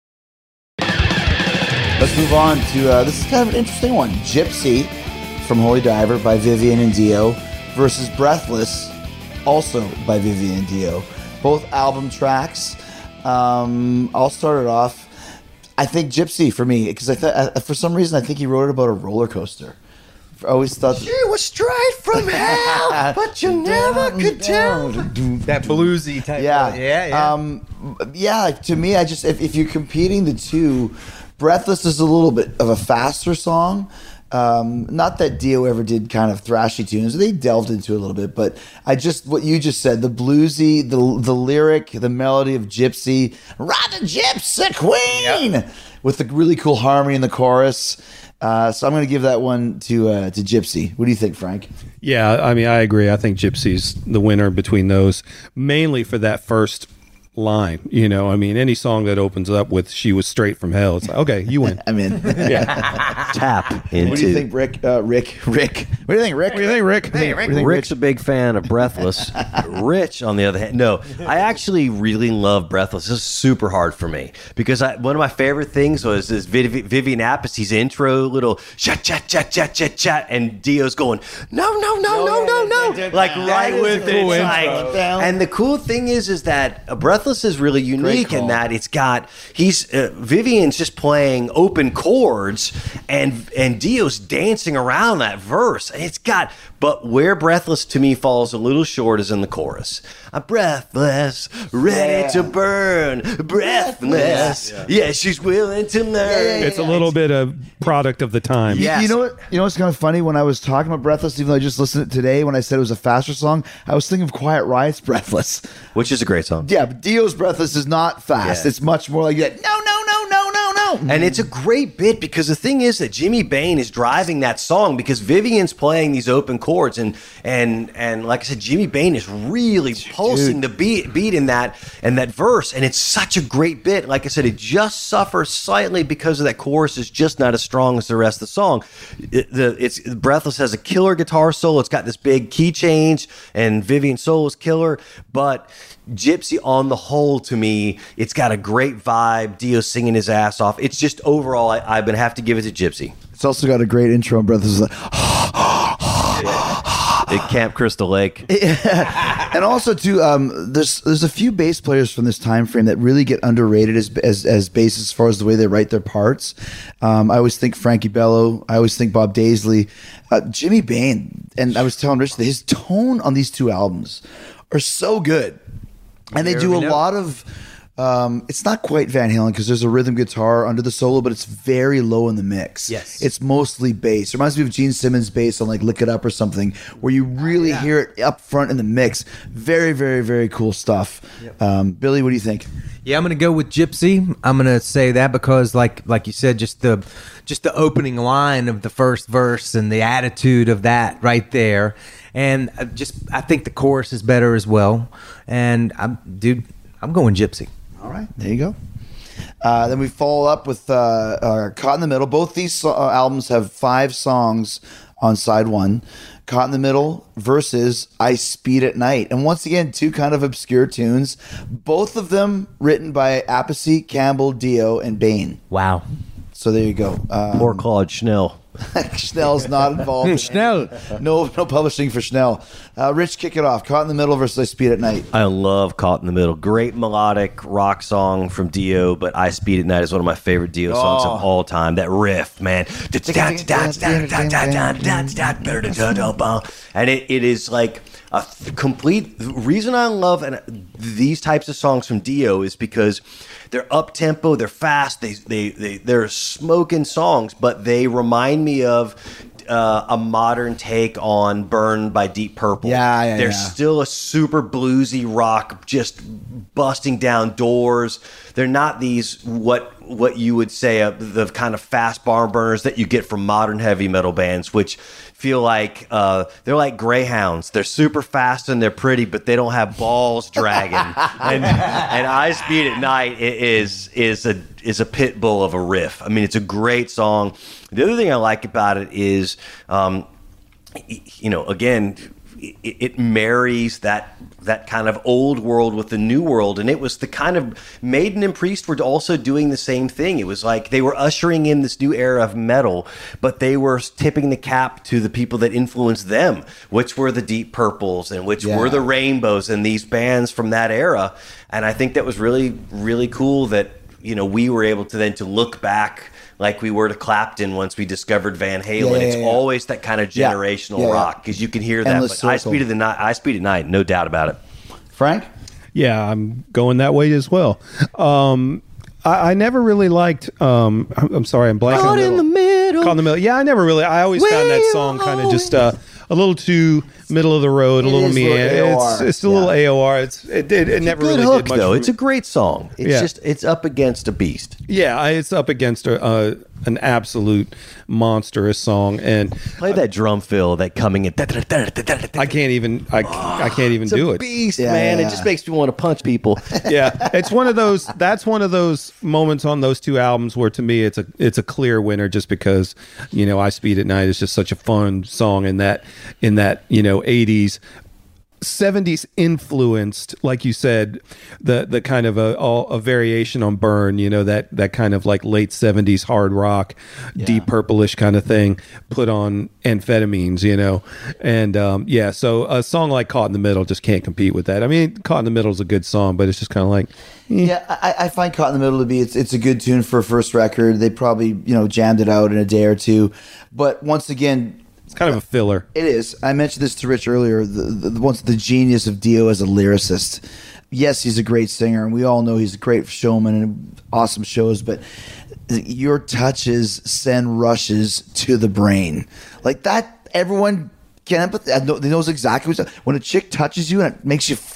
Let's move on to uh, this is kind of an interesting one. Gypsy from Holy Diver by Vivian and Dio versus Breathless, also by Vivian and Dio. Both album tracks. Um, I'll start it off. I think Gypsy for me, because I th- for some reason I think he wrote it about a roller coaster. I always thought She was straight from hell, but you never could tell. That bluesy type. Yeah, of, yeah, yeah. Um, yeah. To me, I just if, if you're competing the two, Breathless is a little bit of a faster song. Um, not that Dio ever did kind of thrashy tunes; they delved into it a little bit. But I just what you just said, the bluesy, the the lyric, the melody of Gypsy, ride the Gypsy Queen, with the really cool harmony in the chorus. Uh, so I'm going to give that one to uh, to Gypsy. What do you think, Frank? Yeah, I mean, I agree. I think Gypsy's the winner between those, mainly for that first line. You know, I mean, any song that opens up with "She was straight from hell," it's like, okay, you win. I'm in. Tap into. What do you think, Rick? Uh, Rick? Rick? What do you think, Rick? What do you think, Rick? Hey, Rick. What do you think, Rick's a big fan of Breathless. Rich, on the other hand, no, I actually really love Breathless. This is super hard for me because I, one of my favorite things was this Viv- Vivian Appice's intro, little chat, chat, chat, chat, chat, chat, and Dio's going, no, no, no, no, no, no, like right is with a it. cool It's intro. like- and the cool thing is, is that uh, Breathless is really unique call. in that it's got he's uh, Vivian's just playing open chords, and and Dio's dancing around that verse. It's got, but where Breathless to me falls a little short is in the chorus. I'm breathless, ready Yeah. to burn, breathless. Yeah, she's willing to learn. It's a little bit of product of the time. You- Yes. You know what? You know what's kind of funny? When I was talking about Breathless, even though I just listened to it today, when I said it was a faster song, I was thinking of Quiet Riot's Breathless. Which is a great song. Yeah, but Dio's Breathless is not fast. Yeah. It's much more like that. No, no, no, no, no, no. mountain. And it's a great bit because the thing is that Jimmy Bain is driving that song because Vivian's playing these open chords and and and like I said, Jimmy Bain is really pulsing the beat beat in that and that verse, and it's such a great bit. Like I said, it just suffers slightly because of that chorus is just not as strong as the rest of the song. It, the it's Breathless has a killer guitar solo. It's got this big key change, and Vivian's solo is killer, but Gypsy on the whole, to me, it's got a great vibe. Dio singing his ass off. It's just overall, I, I would have to give it to Gypsy. It's also got a great intro. And Breathless is like, At Camp Crystal Lake. and also too, um, there's there's a few bass players from this time frame that really get underrated as as as bass as far as the way they write their parts. Um, I always think Frankie Bello. I always think Bob Daisley, uh, Jimmy Bain, and I was telling Rich that his tone on these two albums are so good. And they do a lot of, um, it's not quite Van Halen because there's a rhythm guitar under the solo, but it's very low in the mix. Yes. It's mostly bass. It reminds me of Gene Simmons' bass on like Lick It Up or something, where you really yeah. hear it up front in the mix. Very, very, very cool stuff. Yep. Um, Billy, what do you think? Yeah, I'm gonna go with Gypsy. I'm gonna say that because, like, like you said, just the, just the opening line of the first verse and the attitude of that right there, and I just I think the chorus is better as well. And I'm, dude, I'm going Gypsy. All right, there you go. Uh, then we follow up with uh, uh, Caught in the Middle. Both these so- uh, albums have five songs on side one. Caught in the Middle versus I Speed at Night. And once again, two kind of obscure tunes. Both of them written by Appice, Campbell, Dio, and Bain. Wow. So there you go. Um, Poor Claude Schnell. Schnell's not involved. Schnell. No, no publishing for Schnell. Uh, Rich, kick it off. Caught in the Middle versus I Speed at Night. I love Caught in the Middle. Great melodic rock song from Dio, but I Speed at Night is one of my favorite Dio songs Oh. of all time. That riff, man. And it, it is like a th- complete the reason I love and these types of songs from Dio is because they're up tempo, they're fast, they they they they're smoking songs, but they remind me of uh, a modern take on "Burn" by Deep Purple. Yeah, yeah, They're yeah. still a super bluesy rock, just busting down doors. They're not these what what you would say uh, the kind of fast barn burners that you get from modern heavy metal bands, which feel like uh, they're like greyhounds. They're super fast and they're pretty, but they don't have balls dragging. and and I Speed at Night is is a is a pit bull of a riff. I mean, it's a great song. The other thing I like about it is, um, you know, again, it, it marries that that kind of old world with the new world, and it was the kind of Maiden and Priest were also doing the same thing. It was like they were ushering in this new era of metal, but they were tipping the cap to the people that influenced them, which were the Deep Purples and which Yeah. were the Rainbows and these bands from that era. And I think that was really, really cool that, you know, we were able to then to look back like we were to Clapton once we discovered Van Halen. Yeah, yeah, it's yeah. always that kind of Yeah. generational Yeah, yeah. rock because you can hear that. Endless But I circle. Speed at the night, I Speed at Night, no doubt about it. Frank? Yeah, I'm going that way as well. Um, I, I never really liked. Um, I'm, I'm sorry, I'm blanking. Caught in the middle. Caught in the middle. Yeah, I never really. I always found that song kind of just uh, a little too middle of the road, a It little is a little meander. A O R. It's, it's a little Yeah. A O R. It's it, it, it never Good really hook did much. though. for It's a me. great song. It's Yeah. just it's up against a beast. Yeah, I- it's up against a, uh, an absolute monstrous song, and Play that drum fill, that coming in. I can't even. I, I can't even It's do a it. beast, Yeah, man. yeah. It just makes me want to punch people. Yeah, it's one of those. That's one of those moments on those two albums where, to me, it's a it's a clear winner. Just because, you know, I Speed at Night is just such a fun song in that in that you know eighties. seventies influenced, like you said, the the kind of a all, a variation on Burn, you know, that that kind of like late seventies hard rock, Deep Purple-ish kind of thing, put on amphetamines, you know, and um, yeah, so a song like Caught in the Middle just can't compete with that. I mean, Caught in the Middle is a good song, but it's just kind of like, Yeah, I, I find Caught in the Middle to be it's it's a good tune for a first record. They probably you know jammed it out in a day or two, but once again, it's kind of a filler. it is. I mentioned this to Rich earlier. The, the, the once the genius of Dio as a lyricist. Yes, he's a great singer, and we all know he's a great showman and awesome shows. But your touches send rushes to the brain, like that. Everyone can empathize. They knows exactly what's when a chick touches you and it makes you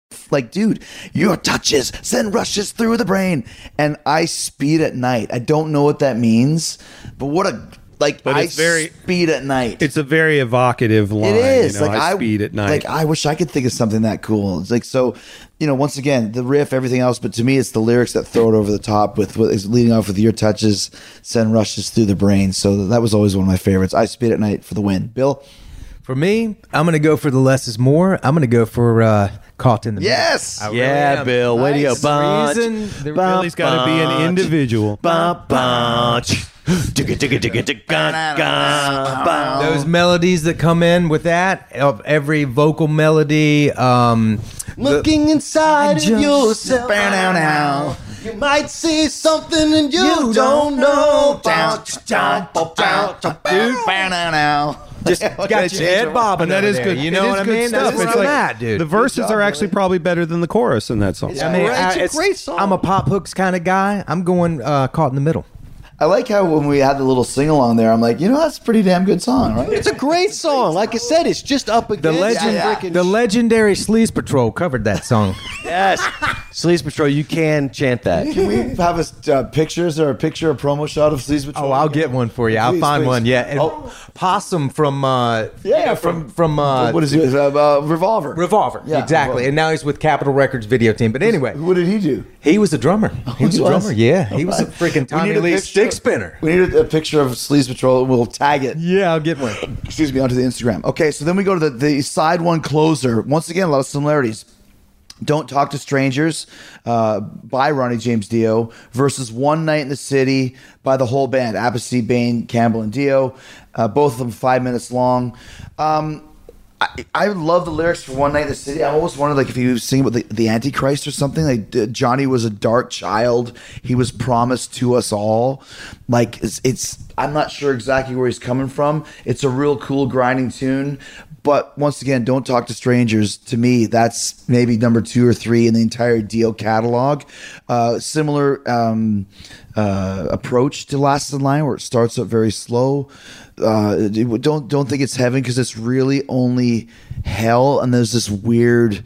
like, dude, your touches send rushes through the brain, and I speed at night. I don't know what that means, but what a like But I it's very- speed at night. It's a very evocative line. It is You know, like I I speed at night. Like I wish I could think of something that cool. It's like so, you know. Once again, the riff, everything else, but to me, it's the lyrics that throw it over the top. With what is leading off with your touches send rushes through the brain. So that was always one of my favorites. I speed at night for the win. Bill, For me, I'm going to go for the less is more. I'm going to go for uh, Caught in the Middle. yes, I really Yeah, am. Bill. Way to go. Nice. Bunch. The reason- the- Bum, Billy's got to be an bunch. individual. Bum, bunch. Digga, digga, digga, digga, gun, gun, bum. Those melodies that come in with that, of every vocal melody, um, the- Looking inside of just- yourself. Bow now now. You might see something and you, don't know. Down, down, down, down, Dude, bow now now. just got your head bobbing. And that over is there. good. You know it is what I good mean? Stuff. That's It's where I'm like at, dude. the verses job, are actually Billy. probably better than the chorus in that song. Yeah. I mean, It's a I- great song. I'm a pop hooks kind of guy. I'm going uh, Caught in the Middle. I like how when we had the little sing along there, I'm like, you know, that's a pretty damn good song, right? It's a great song. Like I said, it's just up against The legend, yeah. freaking the legendary Sleaze Patrol covered that song. Yes. Sleaze Patrol, you can chant that. Can we have a uh, pictures or a picture, a promo shot of Sleaze Patrol? Oh, I'll get one for you. I'll Please, find please. one. Yeah, and Oh. Possum from uh, Yeah, from from uh, what is it? Uh, uh, Revolver. Revolver. Yeah, exactly. Revolver. And now he's with Capitol Records video team. But anyway, What did he do? he was a drummer. He was he a was? drummer. Yeah, he was a freaking We Tommy need a Lee picture- stick spinner. We need a, a picture of Sleaze Patrol. We'll tag it. Yeah, I'll get one. Excuse me, onto the Instagram. Okay, so then we go to the, the side one closer. Once again, a lot of similarities. Don't Talk to Strangers uh, by Ronnie James Dio versus One Night in the City by the whole band, Appice, Bain, Campbell, and Dio. Uh, both of them five minutes long. Um, I, I love the lyrics for One Night in the City. I almost wondered like if he was singing about the, the Antichrist or something. Like uh, Johnny was a dark child. He was promised to us all. Like it's, it's I'm not sure exactly where he's coming from. It's a real cool grinding tune. But once again, Don't Talk to Strangers, to me, that's maybe number two or three in the entire Dio catalog. Uh, similar um, uh, approach to Last in Line, where it starts up very slow. Uh, don't don't think it's heaven because it's really only hell, and there's this weird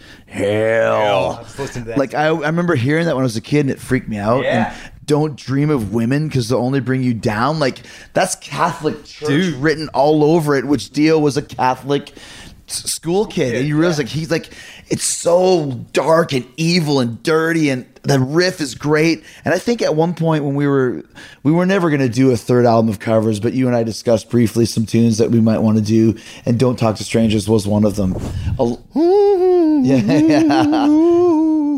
hell. Let's listen to that. Like I, I remember hearing that when I was a kid, and it freaked me out. Yeah. And don't dream of women because they'll only bring you down. Like that's Catholic Church Dude. written all over it, which Dio was a Catholic s- school kid. And you realize like he's like, it's so dark and evil and dirty, and the riff is great. And I think at one point when we were, we were never going to do a third album of covers, but you and I discussed briefly some tunes that we might want to do, and Don't Talk to Strangers was one of them. A- yeah, yeah.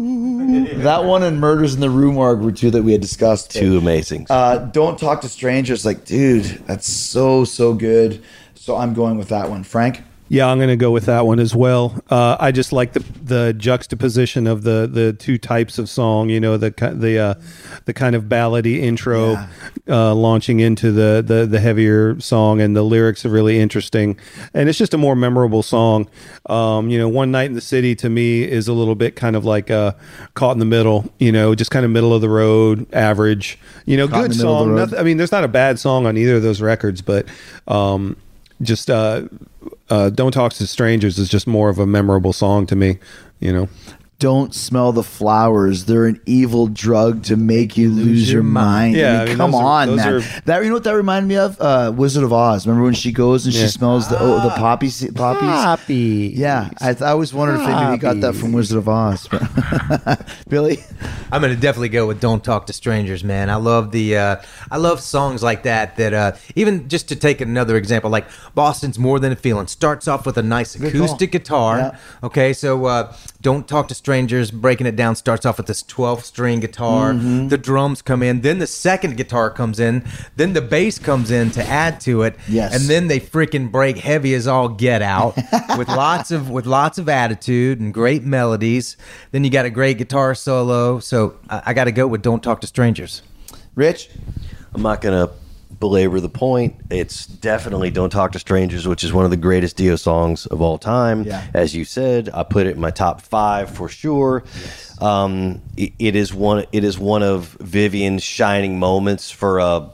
That one and Murders in the Rue Morgue were two that we had discussed. Too amazing. Uh, Don't Talk to Strangers, like, dude, that's so, so good. So I'm going with that one. Frank? Yeah, I'm going to go with that one as well. Uh, I just like the the juxtaposition of the, the two types of song. You know, the ki- the uh, the kind of ballady intro Yeah. uh, launching into the, the the heavier song, and the lyrics are really interesting, and it's just a more memorable song. Um, you know, One Night in the City to me is a little bit kind of like uh, Caught in the Middle. You know, just kind of middle of the road, average. You know, Caught in good the Middle of the song. Road. Nothing, I mean, there's not a bad song on either of those records, but um, just. Uh, Uh, Don't Talk to Strangers is just more of a memorable song to me, you know. Don't smell the flowers. They're an evil drug to make you lose your mind. Yeah, I mean, I mean, come those are- on, those man. are- That you know what that reminded me of? Uh, Wizard of Oz. Remember when she goes and she Yeah. smells the oh, the poppy se- poppies? Poppy. Yeah, I, I always wondered if maybe he got that from Wizard of Oz. But Billy, I'm gonna definitely go with "Don't Talk to Strangers," man. I love the, uh, I love songs like that. That uh, even just to take another example, like "Boston's More Than a Feeling" starts off with a nice Good acoustic call. guitar. Yeah. Okay, so uh, "Don't Talk to Strangers," breaking it down, starts off with this twelve string guitar. Mm-hmm. The drums come in, then the second guitar comes in, then the bass comes in to add to it. Yes. and then they freaking break heavy as all get out with lots of with lots of attitude and great melodies. Then you got a great guitar solo. So I, I got to go with "Don't Talk to Strangers." Rich, I'm not going to belabor the point. It's definitely Don't Talk to Strangers, which is one of the greatest Dio songs of all time. Yeah. As you said, I put it in my top five for sure. Um, it, it is one. It is one of Vivian's shining moments for a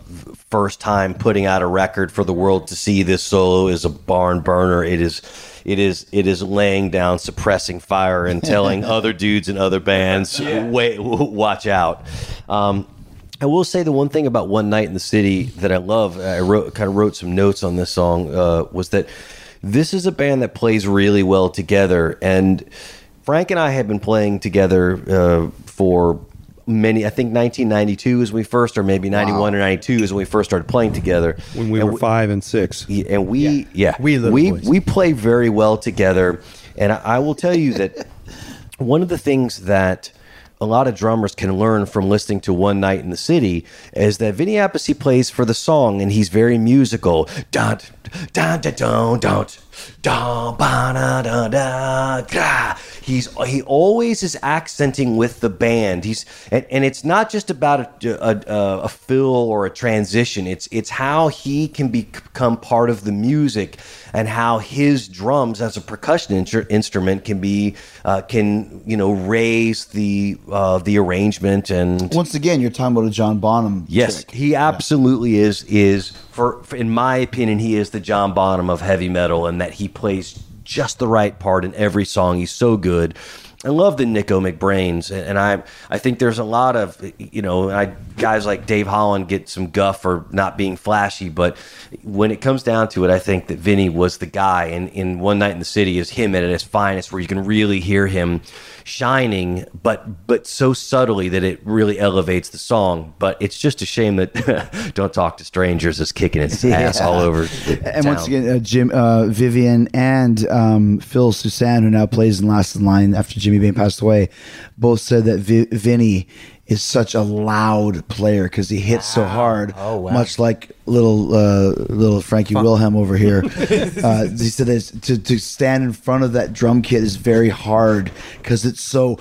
first time putting out a record for the world to see. This solo is a barn burner. It is, it is, it is laying down, suppressing fire, and telling other dudes in other bands, yeah. wait, watch out. Um, I will say the one thing about One Night in the City that I love, I wrote, kind of wrote some notes on this song, uh, was that this is a band that plays really well together. And Frank and I have been playing together uh, for many, I think nineteen ninety-two is when we first, or maybe ninety-one wow. or ninety-two is when we first started playing together. When we and were we, five and six. And we, yeah, yeah we, we, boys. we play very well together. And I, I will tell you that one of the things that a lot of drummers can learn from listening to One Night in the City is that Vinny Appice plays for the song, and he's very musical. Dun, dun, dun, dun, dun, dun, ba, da, da, da. He's he always is accenting with the band. He's and, and it's not just about a, a, a fill or a transition. It's it's how he can become part of the music, and how his drums as a percussion in- instrument can be uh, can you know raise the uh, the arrangement. And once again, you're talking about a John Bonham. Yes, trick. he absolutely yeah. is is for, for in my opinion, he is the John Bonham of heavy metal, and that he plays just the right part in every song. He's so good. I love the Nicko McBrains, and I I think there's a lot of, you know, I, guys like Dave Holland get some guff for not being flashy, but when it comes down to it, I think that Vinny was the guy, and in One Night in the City is him at his finest, where you can really hear him shining, but but so subtly that it really elevates the song. But it's just a shame that Don't Talk to Strangers is kicking its ass yeah. all over the And town. once again, uh, Jim, uh, Vivian, and um, Phil Susanne, who now plays in Last in Line after Jimmy Bain passed away, both said that Vi- Vinny is such a loud player because he hits wow. so hard, oh, wow. much like little uh, little Frankie Fun. Wilhelm over here. uh, he said that to, to stand in front of that drum kit is very hard because it's so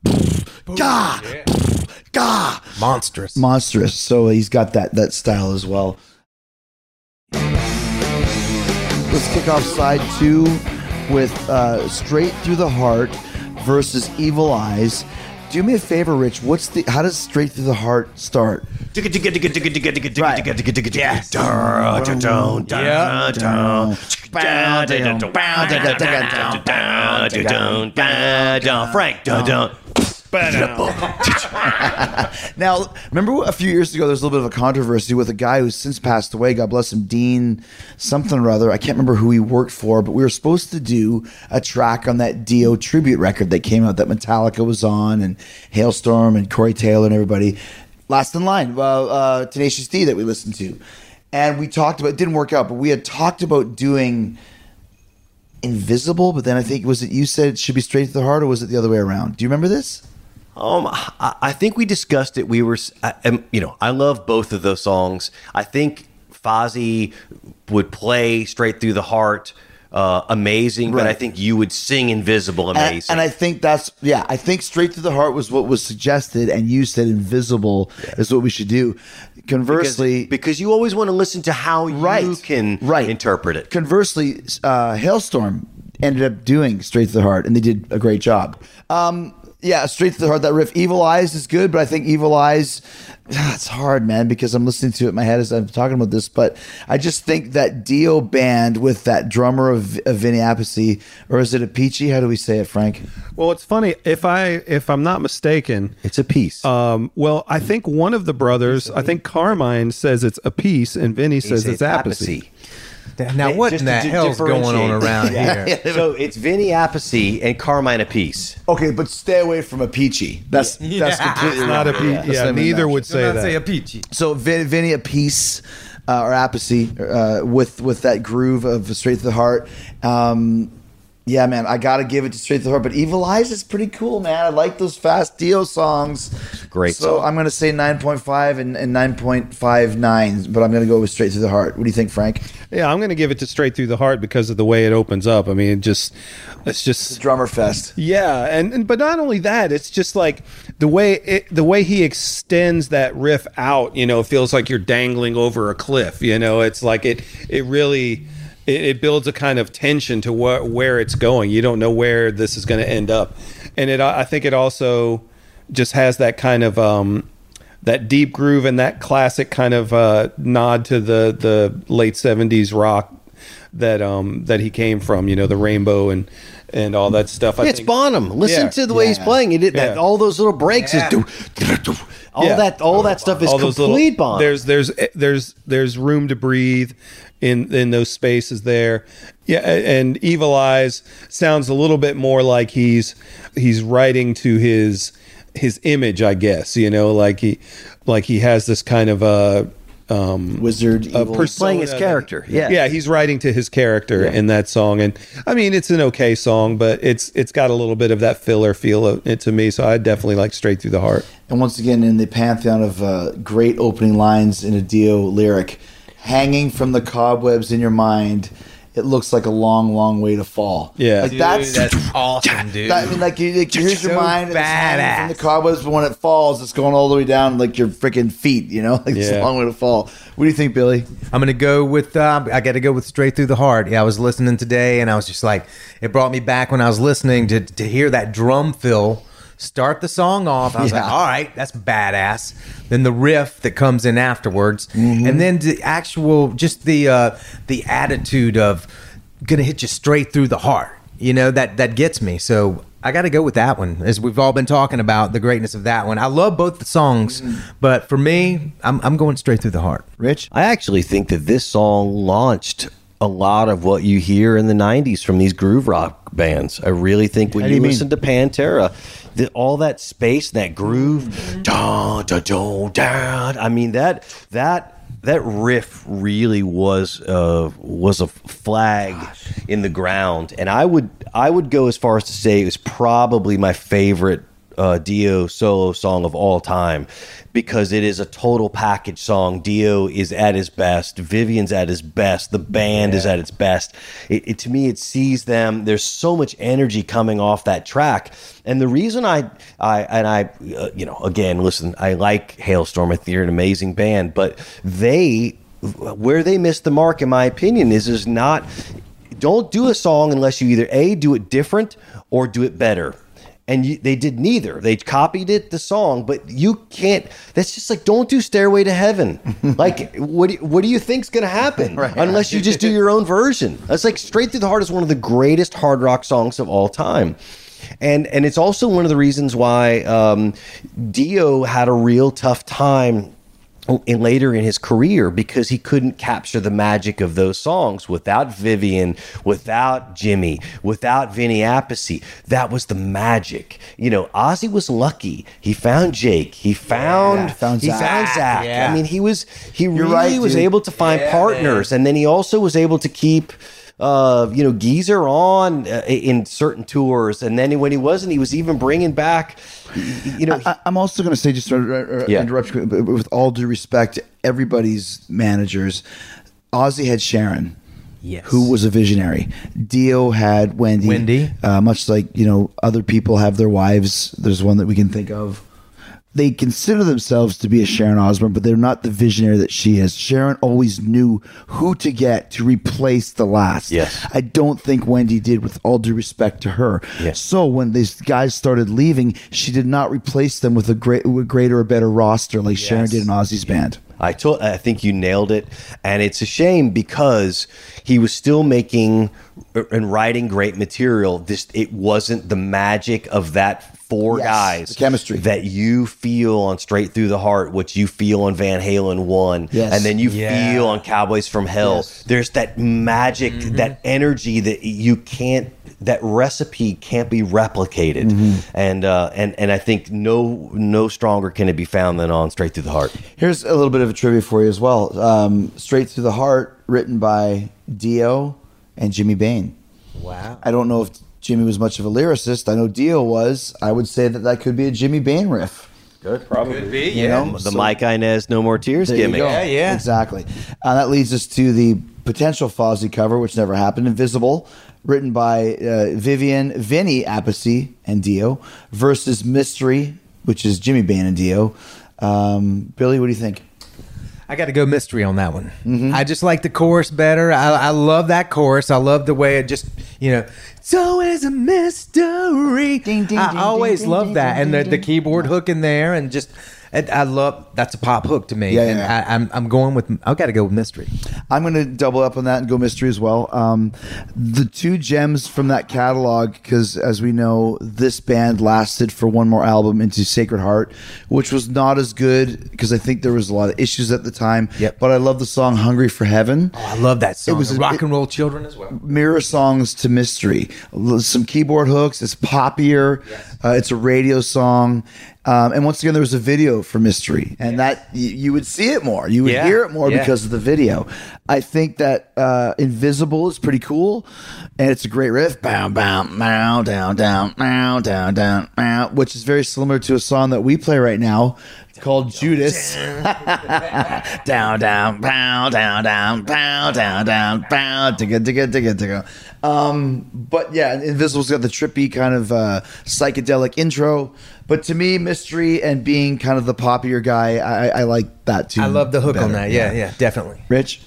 gah, yeah. gah, monstrous, monstrous. So he's got that that style as well. Let's kick off side two with uh, Straight Through the Heart versus Evil Eyes. Do me a favor, Rich. What's the? How does Straight Through the Heart start? Frank. Now, remember a few years ago, there was a little bit of a controversy with a guy who's since passed away. God bless him, Dean something or other. I can't remember who he worked for, but we were supposed to do a track on that Dio tribute record that came out that Metallica was on, and Hailstorm and Corey Taylor and everybody. Last in Line, uh, uh, Tenacious D that we listened to. And we talked about, it didn't work out, but we had talked about doing Invisible, but then I think, was it you said it should be Straight to the Heart, or was it the other way around? Do you remember this? Um, I, I think we discussed it. We were, I, you know, I love both of those songs. I think Fozzy would play Straight Through the Heart uh, amazing, right. But I think you would sing Invisible amazing. And, and I think that's, yeah, I think Straight Through the Heart was what was suggested, and you said Invisible yeah. is what we should do. Conversely, because, because you always want to listen to how right, you can right. interpret it. Conversely, uh, Hailstorm ended up doing Straight to the Heart, and they did a great job. Um, yeah, Straight to the Heart, that riff. Evil Eyes is good, but I think Evil Eyes, it's hard, man, because I'm listening to it in my head as I'm talking about this, but I just think that Dio band with that drummer of, of Vinny Appice, or is it a Peachy? How do we say it, Frank? Well, it's funny. If I if I'm not mistaken, it's a piece. Um, well, I think one of the brothers, I think Carmine says it's a piece, and Vinny says it's Appice. Now, what in the hell's going on around yeah. here? So it's Vinny Appice and Carmine Appice. Okay, but stay away from a Peachy. That's yeah. that's completely it's not a Peachy. Yeah, yeah neither would say that. Say a Peachy. So Vin, Vinny Appice uh, or Appice uh, with with that groove of Straight to the Heart. Um, yeah, man, I gotta give it to Straight to the Heart. But Evil Eyes is pretty cool, man. I like those fast Dio songs. Great. So song. I'm gonna say nine point five and, and nine point five nine, but I'm gonna go with Straight to the Heart. What do you think, Frank? Yeah, I'm gonna give it to Straight Through the Heart because of the way it opens up. I mean, it just it's just it's drummer fest. Yeah, and, and but not only that, it's just like the way it, the way he extends that riff out. You know, it feels like you're dangling over a cliff. You know, it's like it it really. It builds a kind of tension to wh- where it's going. You don't know where this is going to end up, and it. I think it also just has that kind of um, that deep groove and that classic kind of uh, nod to the the late seventies rock that um that he came from, you know, the Rainbow and and all that stuff. I It's think, Bonham. Listen Yeah. to the way he's Yeah. playing it. it that, Yeah. all those little breaks Yeah. is do, do, do. all Yeah. that all that stuff is all those complete little, Bonham. There's there's there's there's room to breathe in in those spaces there. Yeah, a- and Evil Eyes sounds a little bit more like he's he's writing to his his image, I guess. You know, like he like he has this kind of a um Wizard, a evil. persona Playing his that- character, yeah. yeah, he's writing to his character Yeah. in that song, and I mean it's an okay song, but it's it's got a little bit of that filler feel of it to me. So I definitely like Straight Through the Heart. And once again, in the pantheon of uh, great opening lines in a Dio lyric, hanging from the cobwebs in your mind, it looks like a long, long way to fall. Yeah. like Dude, that's, awesome, dude. That, I mean, like, you, like here's your So mind, and it's hanging badass. from the cobwebs, but when it falls, it's going all the way down, like your freaking feet. You know, like it's a Yeah. long way to fall. What do you think, Billy? I'm gonna go with. Uh, I got to go with Straight Through the Heart. Yeah, I was listening today, and I was just like, it brought me back when I was listening to to hear that drum fill start the song off. I was Yeah. like, all right, that's badass. Then the riff that comes in afterwards, and then the actual, just the uh, the attitude of gonna hit you straight through the heart. You know, that that gets me. So I got to go with that one, as we've all been talking about the greatness of that one. I love both the songs, but for me, I'm I'm going Straight Through the Heart. Rich? I actually think that this song launched a lot of what you hear in the nineties from these groove rock bands. I really think when How do you, you mean? listen to Pantera, the, all that space, that groove, da, da, da, da, I mean that that that riff really was uh, was a flag in the ground, and I would I would go as far as to say it was probably my favorite uh, Dio solo song of all time, because it is a total package song. Dio is at his best. Vivian's at his best. The band is at its best. It, it to me, it sees them. There's so much energy coming off that track, and the reason I, I and I, uh, you know, again, listen, I like Hailstorm. I think they're an amazing band, but they, where they missed the mark, in my opinion, is is not. Don't do a song unless you either A, do it different or do it better. And you, they did neither. They copied it, the song, but you can't. That's just like, don't do Stairway to Heaven. Like, what do, what do you think's going to happen Right. unless you just do your own version? That's like Straight Through the Heart is one of the greatest hard rock songs of all time. And and it's also one of the reasons why um, Dio had a real tough time in later in his career, because he couldn't capture the magic of those songs without Vivian, without Jimmy, without Vinny Appice. That was the magic. You know, Ozzy was lucky. He found Jake. He found Yeah, found he Zach. found Zach. Yeah. I mean, he was he really right, was dude. able to find Yeah, partners, and then he also was able to keep. Uh, you know, Geezer on uh, in certain tours, and then when he wasn't, he was even bringing back. You know, I, I'm also going to say, just to uh, uh, Yeah. interrupt you, but with all due respect to everybody's managers, Ozzy had Sharon, Yes. who was a visionary. Dio had Wendy. Wendy. Uh, much like, you know, other people have their wives. There's one that we can think of. They consider themselves to be a Sharon Osbourne, but they're not the visionary that she is. Sharon always knew who to get to replace the last. Yes. I don't think Wendy did, with all due respect to her. Yes. So when these guys started leaving, she did not replace them with a great, with greater or better roster like Sharon did in Ozzy's band. I told, I think you nailed it, and it's a shame because he was still making and writing great material. This it wasn't the magic of that four Yes, guys, the chemistry that you feel on Straight Through the Heart, what you feel on Van Halen one, Yes. and then you Yeah. feel on Cowboys from Hell. Yes. There's that magic, that energy that you can't. That recipe can't be replicated, and uh, and and I think no no stronger can it be found than on Straight Through the Heart. Here's a little bit of a trivia for you as well. Um, Straight Through the Heart, written by Dio and Jimmy Bain. Wow. I don't know if Jimmy was much of a lyricist. I know Dio was. I would say that that could be a Jimmy Bain riff. Good, probably. Could be, You yeah. know? The So- Mike Inez No More Tears There you gimmick. go. Yeah, yeah. Exactly. Uh, that leads us to the potential Fozzy cover, which never happened. Invisible, written by uh, Vivian, Vinny Appice, and Dio, versus Mystery, which is Jimmy Bain and Dio. Um, Billy, what do you think? I got to go Mystery on that one. I just like the chorus better. I, I love that chorus. I love the way it just, you know, it's always a mystery. Ding, ding, I ding, always ding, love ding, that. ding, And the, ding, the ding. keyboard hook in there, and just, And I love that's a pop hook to me. Yeah, and yeah. I, I'm I'm going with I've got to go with Mystery. I'm going to double up on that and go Mystery as well. Um, the two gems from that catalog, because as we know, this band lasted for one more album into Sacred Heart, which was not as good because I think there was a lot of issues at the time. Yep. But I love the song "Hungry for Heaven." Oh, I love that song. It was And a- Rock it- and Roll Children as well. Mirror songs to Mystery, some keyboard hooks. It's poppier. Uh, it's a radio song. Um, and once again, there was a video for Mystery, and that y- you would see it more. You would Yeah. hear it more Yeah. because of the video. I think that uh, Invisible is pretty cool, and it's a great riff. Bow, bow, bow, down, down, bow, down, down, bow, which is very similar to a song that we play right now called Judas. Down, down, bow, down, down, bow, down, down, bow, digga, digga, digga, digga. Um, but yeah, Invisible's got the trippy kind of uh, psychedelic intro. But to me, Mystery and being kind of the poppier guy, I, I like that too. I love the hook on better. that. Yeah, yeah, definitely. Rich?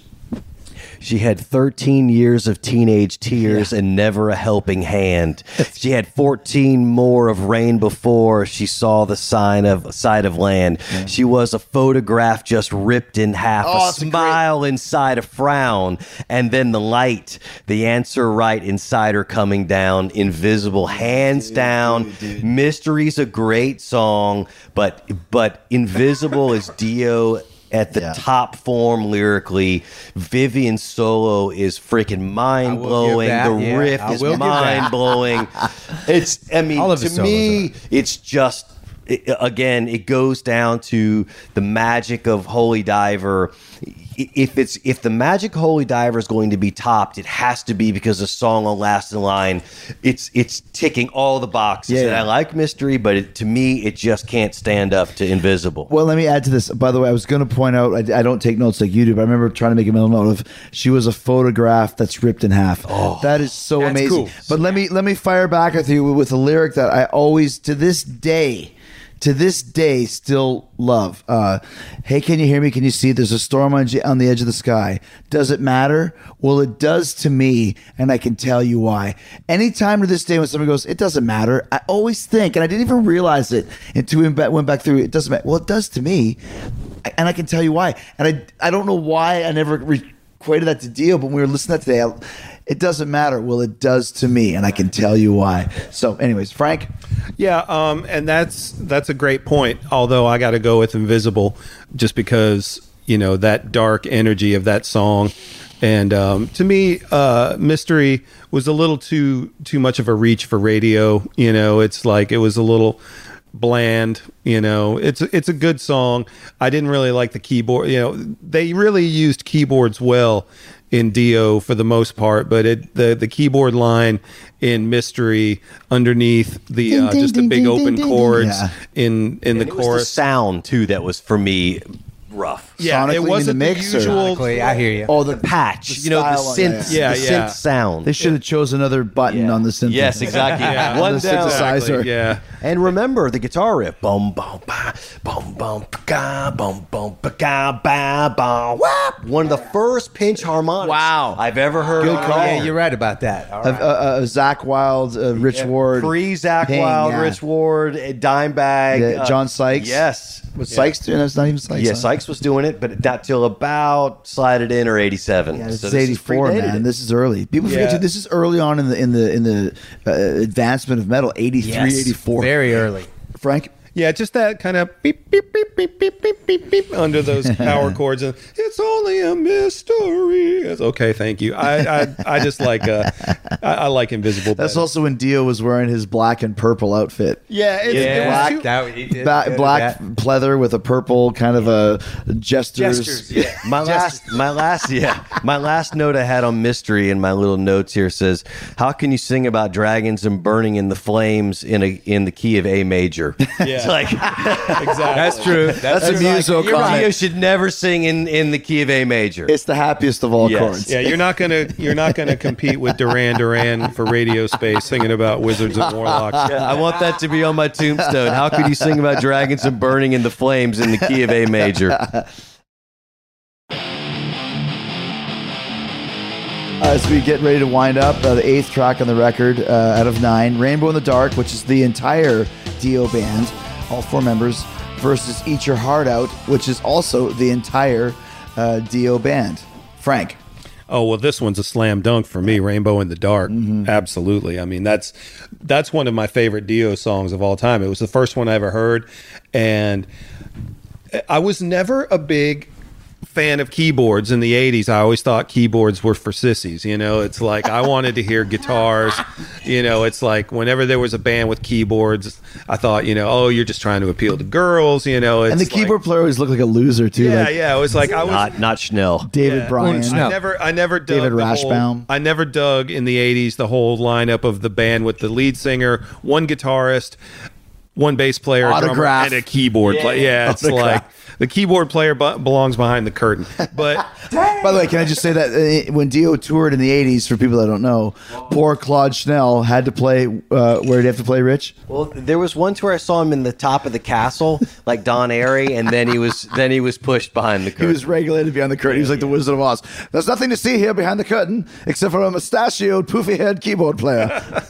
She had thirteen years of teenage tears and never a helping hand. She had fourteen more of rain before she saw the sign of sight of land. She was a photograph just ripped in half, Oh, a it's a great- smile inside a frown, and then the light, the answer right inside her coming down, invisible, hands down. Mystery's a great song, but but Invisible is Dio at the Yeah. top form lyrically. Vivian's solo is freaking mind blowing. that, The yeah. riff I is will give that. mind blowing. It's, I mean, All of to his solos me, it's just, it, again, it goes down to the magic of Holy Diver. If it's if the magic Holy Diver is going to be topped, it has to be because the song on Last in Line, it's it's ticking all the boxes. Yeah, And yeah. I like Mystery, but it, to me, it just can't stand up to Invisible. Well, let me add to this. By the way, I was going to point out, I, I don't take notes like you do, but I remember trying to make a mental note of she was a photograph that's ripped in half. Oh, that is so that's amazing. cool. But let me let me fire back at you with a lyric that I always, to this day, to this day, still love. Uh, hey, can you hear me? Can you see? There's a storm on, on the edge of the sky. Does it matter? Well, it does to me, and I can tell you why. Anytime to this day when somebody goes, it doesn't matter, I always think, and I didn't even realize it until we went back through it, it doesn't matter. Well, it does to me, and I can tell you why. And I, I don't know why I never re- equated that to Dio, but when we were listening to that today, I, it doesn't matter. Well, it does to me, and I can tell you why. So, anyways, Frank? Yeah, um, and that's that's a great point. Although I got to go with Invisible, just because you know that dark energy of that song, and um, to me, uh, Mystery was a little too too much of a reach for radio. You know, it's like it was a little bland. You know, it's it's a good song. I didn't really like the keyboard. You know, they really used keyboards well in Dio for the most part, but it the the keyboard line in Mystery underneath the Ding, uh, ding, just the ding, big ding, open ding, ding, chords yeah. in in the It was the chorus. sound, too, that was, for me, rough. Yeah, sonically it in the wasn't the, mix, or- usual. Sonically, I hear you. Oh, the Patch, the you know, the style on- synth, yeah, the yeah. synth sound. They should have chose another button Yeah. on the synth. Yes, exactly. Yeah. One The down. synthesizer. Exactly, yeah. And remember the guitar riff. Boom, boom, ba, boom, boom, ba, boom, boom, ba, ba, ba, whap. One of the first pinch harmonics Wow. I've ever heard. Good on call. a Yeah, record. you're right about that. All Uh, right. uh, uh, Zach Wild, uh, Rich Ward, Pre Zach Ping, Wild, yeah. Rich Ward, uh, Dimebag, Yeah, uh, John Sykes. Yes. Was Sykes doing? That's not even Sykes. Yeah, huh? Sykes was doing it, but not till about slide it in or eighty-seven. Yeah, this So is this eighty-four, predated man. it. This is early. People forget Yeah. too. This is early on in the in the in the uh, advancement of metal. eighty-three, Yes, eighty-four. very early. Frank. Yeah, just that kind of beep beep beep beep beep beep beep beep under those power chords, and it's only a mystery. It's, okay, thank you. I I, I just like uh, I, I like Invisible. That's better. also when Dio was wearing his black and purple outfit. yeah, it's, Yeah, it was black- too- that, he did Ba- good at black that. pleather with a purple kind of a gestures. Gestures, yeah. My last, my last, yeah, my last note I had on Mystery in my little notes here says, "How can you sing about dragons and burning in the flames in a in the key of A major?" It's like exactly. That's true. That's, That's a like- muso you're comment. right. Dio should never sing in in the key of A major. It's the happiest of all Yes. chords. Yeah, you're not gonna you're not gonna compete with Duran Duran for radio space singing about wizards and warlocks. I want that to be on my tombstone. How could you sing about dragons and burning in the flames in the key of A major? As we get ready to wind up, uh, the eighth track on the record uh, out of nine, Rainbow in the Dark, which is the entire Dio band, all four members, versus Eat Your Heart Out, which is also the entire uh, Dio band. Frank. Oh, well, this one's a slam dunk for me, Rainbow in the Dark. Mm-hmm. Absolutely. I mean, that's that's one of my favorite Dio songs of all time. It was the first one I ever heard, and I was never a big fan of keyboards in the eighties. I always thought keyboards were for sissies. You know, it's like I wanted to hear guitars. You know, it's like whenever there was a band with keyboards, I thought, you know, oh, you're just trying to appeal to girls. You know, it's and the like, keyboard player always looked like a loser too. Yeah, like yeah. It was like I was Not not Schnell. David Yeah. Bryan. Well, no. I never, I never dug David the Rashbaum. Whole, I never dug in the eighties the whole lineup of the band with the lead singer, one guitarist, one bass player, a drummer, Autograph. and a keyboard player. Yeah, it's Autograph. like the keyboard player bu- belongs behind the curtain. But By the way, can I just say that uh, when Dio toured in the eighties, for people that don't know, poor Claude Schnell had to play, uh, where did he have to play, Rich? Well, there was one tour I saw him in the top of the castle, like Don Airy, and then he was then he was pushed behind the He curtain. was regulated behind the curtain. He was like the Wizard of Oz. There's nothing to see here behind the curtain except for a mustachioed, poofy-head keyboard player.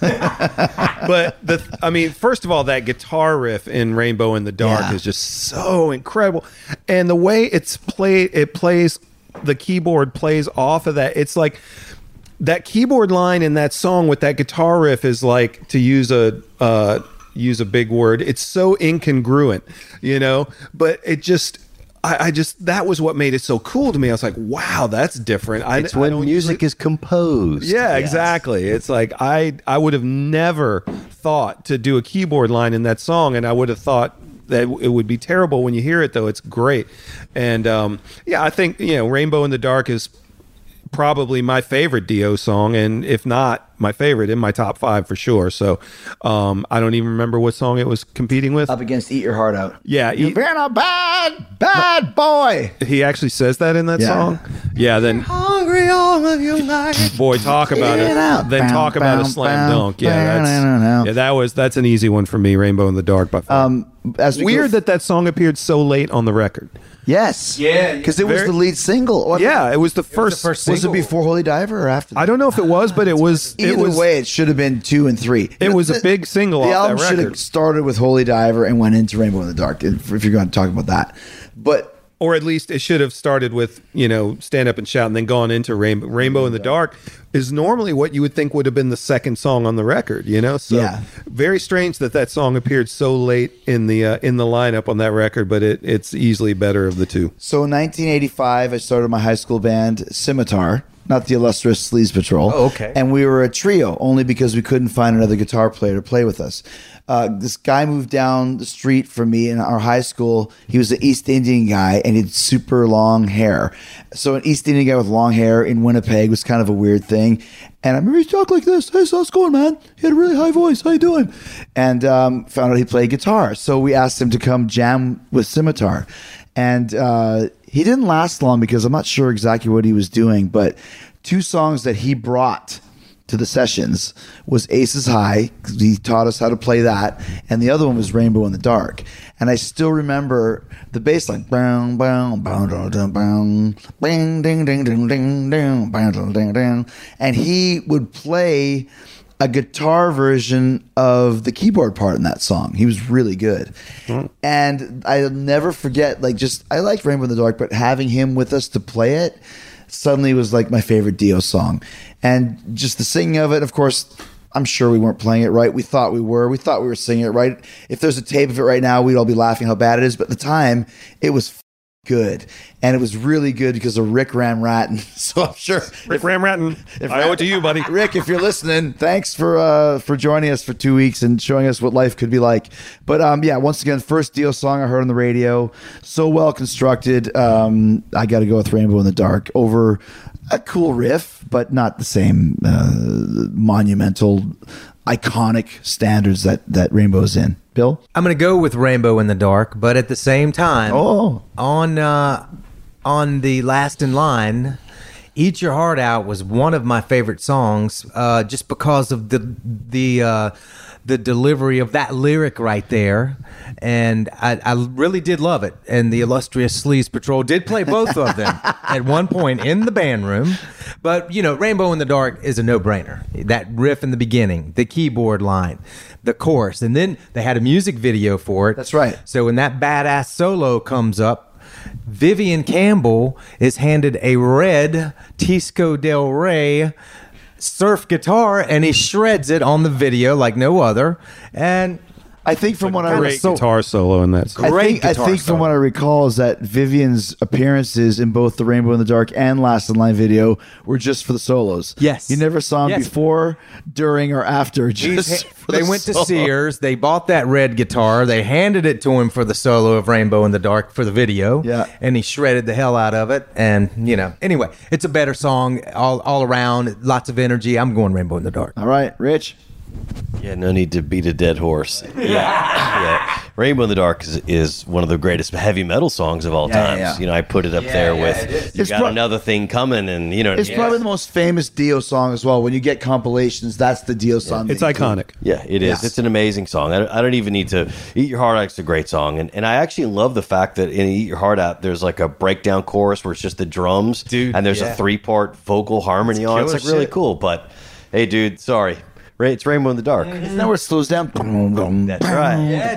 but the I mean, first of all, that guitar riff in Rainbow in the Dark Yeah. is just so incredible, and the way it's played, it plays the keyboard plays off of that. It's like that keyboard line in that song with that guitar riff is like, to use a uh, use a big word, it's so incongruent, you know. But it just. I, I just that was what made it so cool to me. I was like, "Wow, that's different." I, It's I when don't music is composed. Yeah, exactly. It's like I I would have never thought to do a keyboard line in that song, and I would have thought that it would be terrible. When you hear it, though, it's great. And um, yeah, I think, you know, Rainbow in the Dark is probably my favorite Dio song, and if not my favorite, in my top five for sure. So um, I don't even remember what song it was competing with. Up against Eat Your Heart Out. Yeah, You've Eat- been a bad, bad boy. He actually says that in that Yeah. song. Yeah, then Hungry all of your life. boy, talk about Get it. out. Then Bow, talk about a bow, slam bow, dunk. Yeah, bow, that's no, no, no. yeah, that was that's an easy one for me. Rainbow in the Dark by far. Um, as we Weird go- that that song appeared so late on the record. Yes. Yeah, Because it was very- the lead single. Or- Yeah, it was the first. first Was it single. before Holy Diver or after? I don't know if it was, but it was. Either it was. way, it should have been two and three. It was a big single The off album that should record. have started with Holy Diver and went into Rainbow in the Dark, if if you're going to talk about that. But Or at least it should have started with, you know, Stand Up and Shout and then gone into Rainbow. Rainbow in the Dark is normally what you would think would have been the second song on the record, you know? So Yeah. very strange that that song appeared so late in the uh, in the lineup on that record, but it, it's easily better of the two. So in nineteen eighty-five, I started my high school band, Scimitar, not the illustrious Sleaze Patrol. Oh, okay. And we were a trio, only because we couldn't find another guitar player to play with us. Uh, this guy moved down the street from me in our high school. He was an East Indian guy, and he had super long hair. So an East Indian guy with long hair in Winnipeg was kind of a weird thing. And I remember he talked like this. Hey, so how's it going, man? He had a really high voice. How you doing? And um, found out he played guitar. So we asked him to come jam with Scimitar. And uh, he didn't last long because I'm not sure exactly what he was doing. But two songs that he brought to the sessions was Aces High, 'cause he taught us how to play that, and the other one was Rainbow in the Dark. And I still remember the bass line, bow, bow, bow, bow, bow, bow, bing, ding, ding, ding, ding, ding, bow, ding, ding, ding. And he would play a guitar version of the keyboard part in that song. He was really good. And I'll never forget, like, just, I liked Rainbow in the Dark, but having him with us to play it suddenly was like my favorite Dio song. And just the singing of it, of course, I'm sure we weren't playing it right. We thought we were. We thought we were singing it right. If there's a tape of it right now, we'd all be laughing how bad it is. But at the time, it was f- good. And it was really good because of Rick Ramratton. So I'm sure. Rick Ramratton, If I owe it to you, buddy. Rick, if you're listening, thanks for uh, for joining us for two weeks and showing us what life could be like. But um, yeah, once again, first Dio song I heard on the radio, so well constructed. Um, I got to go with Rainbow in the Dark over a cool riff, but not the same uh, monumental, iconic standards that that Rainbow's in. Bill, I'm going to go with Rainbow in the Dark, but at the same time, Oh. on uh, on the last in line, Eat Your Heart Out was one of my favorite songs, uh, just because of the the uh, the delivery of that lyric right there. And I, I really did love it. And the illustrious Sleaze Patrol did play both of them at one point in the band room. But, you know, Rainbow in the Dark is a no-brainer. That riff in the beginning, the keyboard line, the chorus. And then they had a music video for it. That's right. So when that badass solo comes up, Vivian Campbell is handed a red Tisco Del Rey surf guitar, and he shreds it on the video like no other. And I think from what I Great so- guitar solo in that I song. Great think, I guitar think from solo. what I recall is that Vivian's appearances in both the Rainbow in the Dark and Last in Line video were just for the solos. Yes. You never saw him Yes. before, during, or after. Just He's- for they the went to solo. Sears. They bought that red guitar. They handed it to him for the solo of Rainbow in the Dark for the video. Yeah. And he shredded the hell out of it. And, you know, anyway, it's a better song all, all around. Lots of energy. I'm going Rainbow in the Dark. All right, Rich. Yeah, no need to beat a dead horse. Yeah, yeah. Rainbow in the Dark is, is one of the greatest heavy metal songs of all Yeah, times. yeah. You know, I put it up Yeah, there yeah, with it is. "You It's Got pro- Another Thing Coming," and you know, It's yeah. probably the most famous Dio song as well. When you get compilations, that's the Dio song. It's they include. iconic. Yeah, it is. Yes. It's an amazing song. I, I don't even need to. Eat Your Heart Out's a great song, and and I actually love the fact that in Eat Your Heart Out, there's like a breakdown chorus where it's just the drums, Dude, and there's yeah. a three part vocal harmony on. it. It's killer like really shit. cool. But hey, dude, sorry, Ray, it's Rainbow in the Dark. Isn't that where it slows down? That's right. Yeah,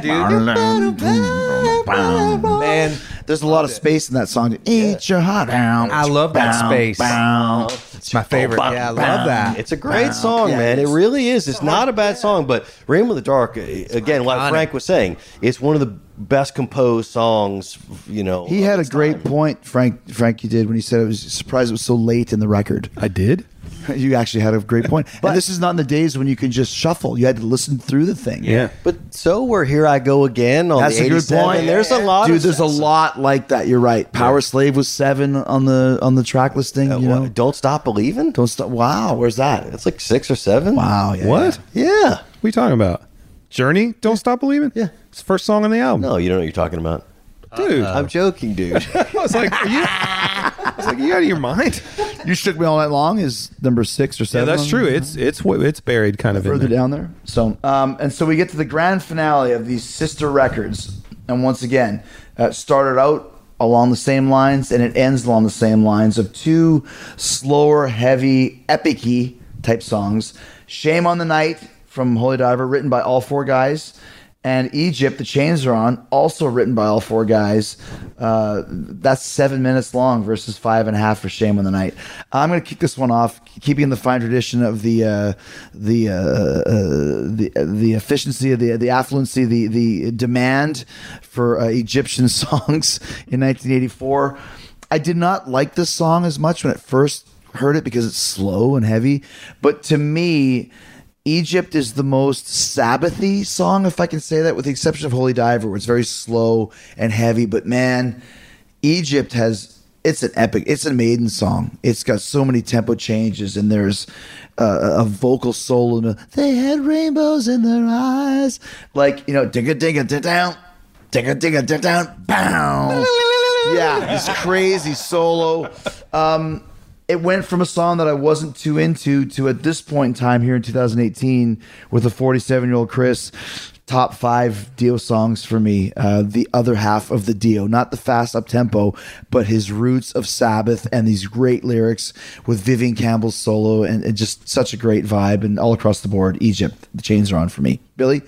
dude. Man, There's a lot of space in that song. Eat your heart out. I love that Bow, space. bow. It's my favorite. Yeah, I love that. It's a great song, Yeah, man. it It is. really is. It's not a bad song, but Rainbow in the Dark, uh, again, like iconic. Frank was saying, it's one of the best composed songs. You know, He had a great point, Frank. Frank, you did when he said it was surprised it was so late in the record. I did. You actually had a great point. and this is not in the days when you could just shuffle. You had to listen through the thing. Yeah. But so we're Here I Go Again on That's the a good eighty-seven. point. There's a lot. Dude, of there's a lot like that. You're right. Power Slave was seven on the on the track listing. Uh, You what, know, Don't Stop Believing. don't stop. Wow, where's that? It's like six or seven. Wow. Yeah, What? yeah. Yeah. What are you talking about? Journey? Don't Stop Believing? Yeah. It's the first song on the album. No, you don't know what you're talking about. Dude. I'm joking, dude. I was like, are you? I was like, you out of your mind? You Shook Me All Night Long is number six or Yeah, seven. that's on- true. It's it's it's buried kind of in further there. down there. So, um, and so we get to the grand finale of these sister records, and once again, uh, started out along the same lines, and it ends along the same lines of two slower, heavy, epic-y type songs. "Shame on the Night" from Holy Diver, written by all four guys. And "Egypt," The Chains Are On, also written by all four guys. Uh, that's seven minutes long versus five and a half for "Shame on the Night." I'm going to kick this one off, keeping the fine tradition of the uh, the uh, uh, the the efficiency of the the affluency, the the demand for uh, Egyptian songs in nineteen eighty-four. I did not like this song as much when I first heard it because it's slow and heavy, but to me, "Egypt" is the most Sabbathy song, if I can say that, with the exception of "Holy Diver," where it's very slow and heavy. But man, "Egypt" has, it's an epic, it's a Maiden song. It's got so many tempo changes, and there's uh, a vocal solo. In the, they had rainbows in their eyes. Like, you know, digga digga da down, digga digga da down, bow. Yeah, this crazy solo. Um, It went from a song that I wasn't too into to, at this point in time here in two thousand eighteen, with a forty-seven-year-old Chris, top five Dio songs for me. Uh, the other half of the Dio, not the fast up tempo, but his roots of Sabbath and these great lyrics with Vivian Campbell's solo, and, and just such a great vibe. And all across the board, "Egypt," The Chains Are On for me. Billy?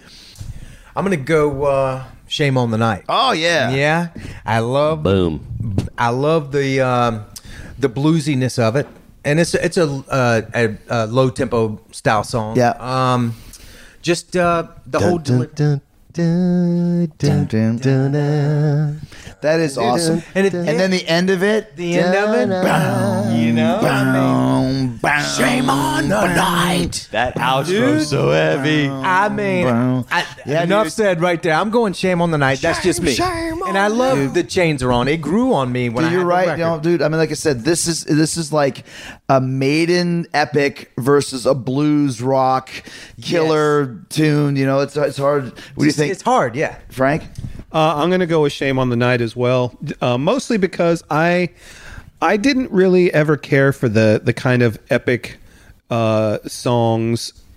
I'm going to go uh, "Shame on the Night." Oh, yeah. Yeah. I love Boom. I love the um, the bluesiness of it, and it's it's a, uh, a, a low tempo style song. Yeah. Um, just uh, the whole. deli- Dun, dun, dun, dun. That is awesome. And it- and then the end of it. The end of it, Bow, you know, bow, bow. Shame on the night. That outro so heavy. I mean, Bow. I, Yeah, enough dude. said right there. I'm going "Shame on the Night." That's just me. And I love "The Chains Are On." It grew on me when Dude, I you're had the right, record. you know, dude. I mean, like I said, this is this is like a Maiden epic versus a blues rock killer tune. You know, it's it's hard. What do you It's- think, It's hard, yeah. Frank? Uh, I'm going to go with "Shame on the Night" as well, uh, mostly because I I didn't really ever care for the the kind of epic uh, songs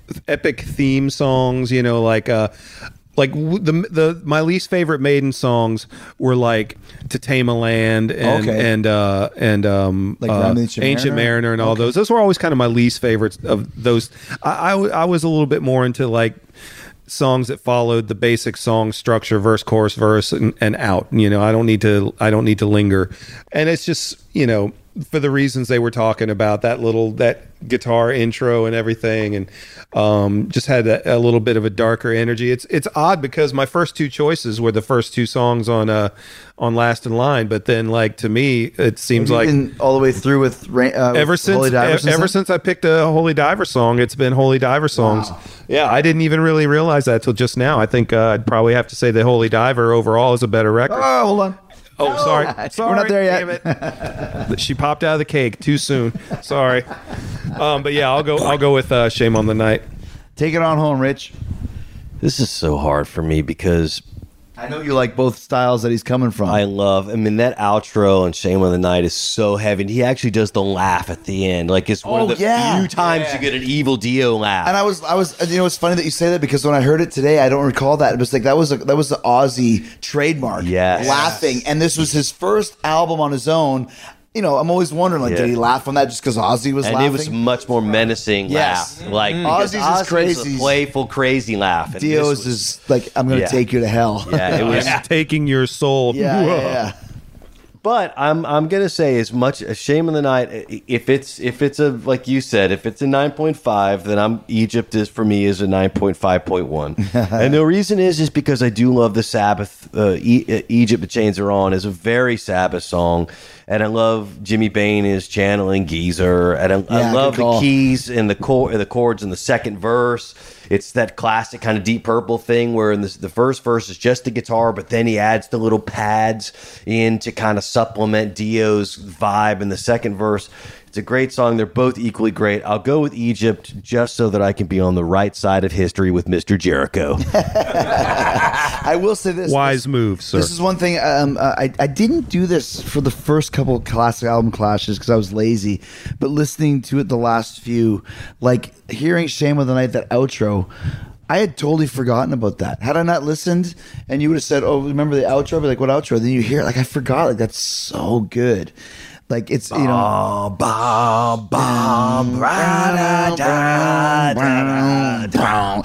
epic theme songs. You know, like uh, like w- the the my least favorite Maiden songs were like "To Tame a Land" and Okay. and uh, and um, Like uh, Rhyme of the Ancient Ancient Mariner? Mariner and all Okay. those. Those were always kind of my least favorites of those. I, I w- I was a little bit more into like songs that followed the basic song structure, verse, chorus, verse, and, and out. You know, I don't need to I don't need to linger, and it's just, you know, for the reasons they were talking about, that little that guitar intro and everything, and um, just had a, a little bit of a darker energy. It's it's odd because my first two choices were the first two songs on uh on Last in Line, but then like to me it seems like Been all the way through with Ra- uh, ever with since Holy Diver e- ever then? since I picked a Holy Diver song, it's been Holy Diver songs. Wow. Yeah, I didn't even really realize that till just now. I think uh, I'd probably have to say that Holy Diver overall is a better record. Oh, hold on. Oh, sorry. sorry. We're not there yet. Damn it. She popped out of the cake too soon. Sorry. Um, but yeah, I'll go. I'll go with uh, Shame on the Night. Take it on home, Rich. This is so hard for me because I know you like both styles that he's coming from. I love, I mean, that outro on Shame on the Night is so heavy. And he actually does the laugh at the end. Like, it's one Oh, of the yeah. few times you get an evil Dio laugh. And I was, I was, you know, it's funny that you say that because when I heard it today, I don't recall that. It was like that was a, that was the Ozzy trademark, Yes. laughing. And this was his first album on his own. You know, I'm always wondering, like, Yeah. did he laugh on that just because Ozzy was and laughing? it was much more menacing Yes. laugh. Like, because Ozzy's is Ozzy's crazy. a playful, crazy laugh. And Dio's this was- is like, I'm going to Yeah. take you to hell. Yeah, it was. I'm taking your soul. yeah, yeah, yeah. But I'm I'm gonna say as much as Shame on the Night. If it's if it's a like you said, if it's a nine point five, then I'm Egypt is for me is a nine point five point one. And the reason is is because I do love the Sabbath. Uh, e- Egypt, the Chains Are On is a very Sabbath song, and I love Jimmy Bain is channeling Geezer, and I, I Yeah, love good the call. keys and the chord, the chords in the second verse. It's that classic kind of Deep Purple thing where in the, the first verse is just the guitar, but then he adds the little pads in to kind of supplement Dio's vibe in the second verse. It's a great song. They're both equally great. I'll go with Egypt just so that I can be on the right side of history with Mister Jericho. I will say this. Wise this, move, sir. This is one thing. Um, uh, I I didn't do this for the first couple of classic album clashes because I was lazy, but listening to it the last few, like hearing "Shame of the Night," that outro. I had totally forgotten about that. Had I not listened, and you would have said, "Oh, remember the outro?" I'd be like, "What outro?" Then you hear it, like I forgot. Like that's so good. Like it's you know. Ba, ba, ba, da, da, da,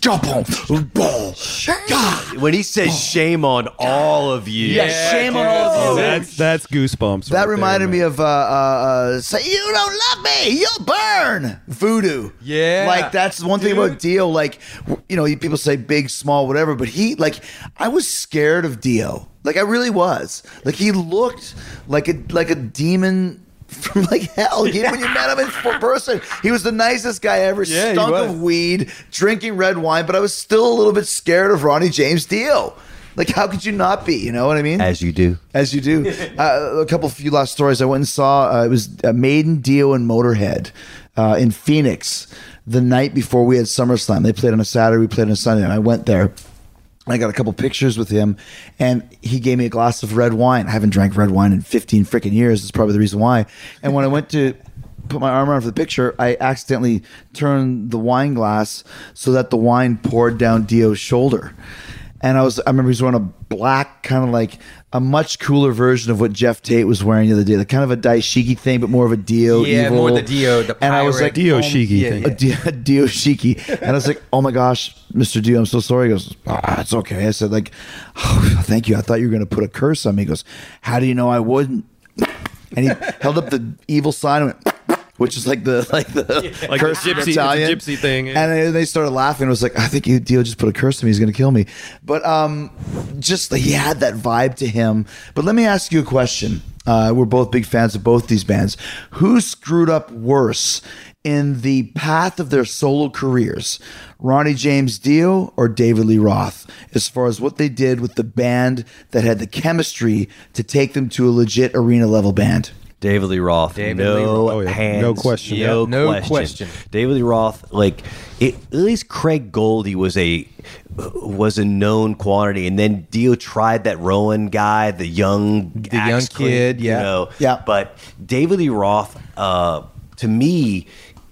when he says shame on all of you. Yeah, shame on all of you. That's that's goosebumps. That right reminded there, me of uh, uh, uh, "Say You Don't Love Me, You'll Burn," Voodoo. Yeah. like that's one thing about Dio. Like, w- you know, people say big, small, whatever, but he, like, I was scared of Dio. Like, I really was. Like, he looked like a like a demon from like hell. He- When you met him in person, he was the nicest guy ever. Yeah, he Stunk was. of weed, drinking red wine, but I was still a little bit scared of Ronnie James Dio. Like, how could you not be? You know what I mean? As you do. As you do. Uh, a couple few last stories. I went and saw, uh, it was uh, Maiden, Dio, and Motorhead uh, in Phoenix the night before we had SummerSlam. They played on a Saturday, we played on a Sunday, and I went there. I got a couple pictures with him, and he gave me a glass of red wine. I haven't drank red wine in fifteen freaking years. That's probably the reason why. And when I went to put my arm around for the picture, I accidentally turned the wine glass so that the wine poured down Dio's shoulder. And I was, I remember he was wearing a black, kind of like a much cooler version of what Jeff Tate was wearing the other day. Like kind of a daishiki thing, but more of a Dio. Yeah, evil. more the Dio, the And I was pirate. like, Dio oh, Shiki yeah, thing. a Dio, a Dio Shiki. And I was like, oh my gosh, Mister Dio, I'm so sorry. He goes, ah, it's okay. I said, like, oh, thank you. I thought you were going to put a curse on me. He goes, how do you know I wouldn't? And he held up the evil sign and went, which is like the like the Like curse the in gypsy- it's a Italian. gypsy thing, yeah. And they- they started laughing. It was like, I think you, Dio just put a curse on me. He's going to kill me. But um, just like, he had that vibe to him. But let me ask you a question. Uh, we're both big fans of both these bands. Who screwed up worse in the path of their solo careers? Ronnie James Dio or David Lee Roth, as far as what they did with the band that had the chemistry to take them to a legit arena level band? David Lee Roth. David no Lee Roth. Oh, yeah. hands. No question. No, Yeah, no question. question. David Lee Roth, like it, at least Craig Goldie was a was a known quantity, and then Dio tried that Rowan guy, the young The young kid, you yeah. know. Yeah. But David Lee Roth, uh, to me,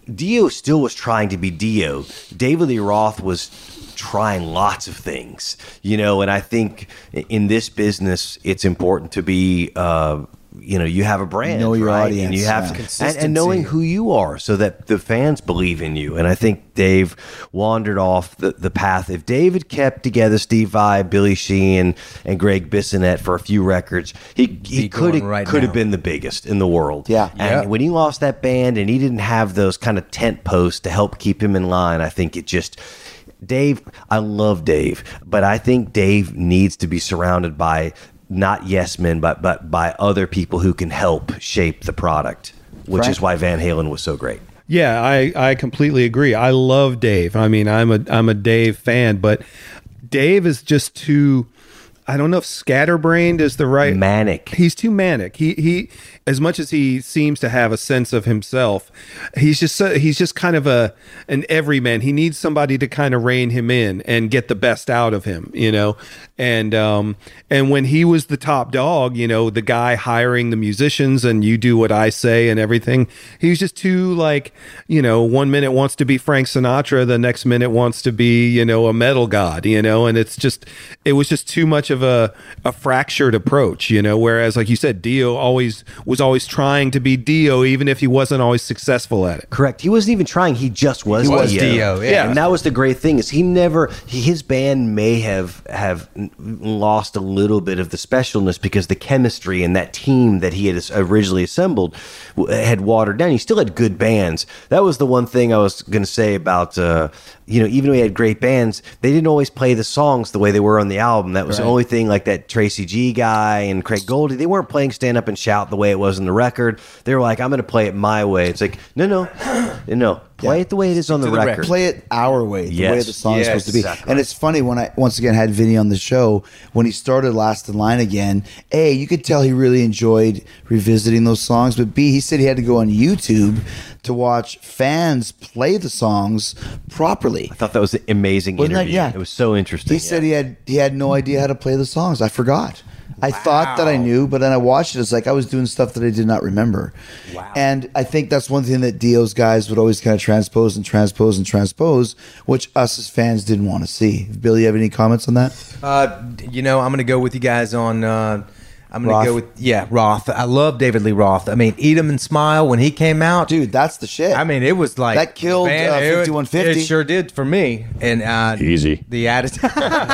Dio still was trying to be Dio. David Lee Roth was trying lots of things, you know, and I think in this business, it's important to be, uh, you know, you have a brand, know your right? audience, and you have yeah. and, Consistency. and knowing who you are, so that the fans believe in you. And I think Dave wandered off the, the path. If David kept together Steve Vai, Billy Sheehan, and Greg Bissonette for a few records, he he Be could going have right could have now. been the biggest in the world. Yeah. and Yeah. when he lost that band and he didn't have those kind of tent posts to help keep him in line, I think it just. Dave, I love Dave, but I think Dave needs to be surrounded by not yes men, but but by other people who can help shape the product, which Frank? is why Van Halen was so great. Yeah, I, I completely agree. I love Dave. I mean, I'm a I'm a Dave fan, but Dave is just too. I don't know if scatterbrained is the right Manic. He's too manic. He he, as much as he seems to have a sense of himself, he's just so, he's just kind of a an everyman. He needs somebody to kind of rein him in and get the best out of him, you know. And um and when he was the top dog, you know, the guy hiring the musicians and you do what I say and everything, he was just too like, you know, one minute wants to be Frank Sinatra, the next minute wants to be, you know, a metal god, you know, and it's just it was just too much of a a fractured approach, you know, whereas like you said, Dio always was always trying to be Dio, even if he wasn't always successful at it. Correct. He wasn't even trying. He just was He was Dio. Dio, yeah. And that was the great thing is he never he, his band may have have lost a little bit of the specialness because the chemistry and that team that he had originally assembled had watered down. He still had good bands. That was the one thing I was going to say about uh, you know, even though he had great bands, they didn't always play the songs the way they were on the album. That was Right. the only thing. Like that Tracy G guy and Craig Goldie, they weren't playing Stand Up and Shout the way it was in the record. They were like, I'm going to play it my way. It's like, no, no, no, play Yeah. it the way it is on the, to the record. record. Play it our way, the Yes. way the song is Yes, supposed to be. exactly. And it's funny when I once again had Vinny on the show when he started Last in Line again. A, you could tell he really enjoyed revisiting those songs, but B, he said he had to go on YouTube to watch fans play the songs properly. I thought that was an amazing Wasn't that- interview. yeah. It was so interesting. He said he had he had no idea how to play the songs. I forgot. I thought that I knew, but then I watched it. It's like I was doing stuff that I did not remember. Wow. And I think that's one thing that Dio's guys would always kind of transpose and transpose and transpose, which us as fans didn't want to see. Billy, you have any comments on that? Uh, you know, I'm going to go with you guys on. Uh, I'm going Roth? to go with yeah, Roth. I love David Lee Roth. I mean, Eat 'Em and Smile when he came out, Dude, that's the shit. I mean, it was like That killed, uh, it- fifty-one fifty. It sure did for me. And uh, Easy. the attitude.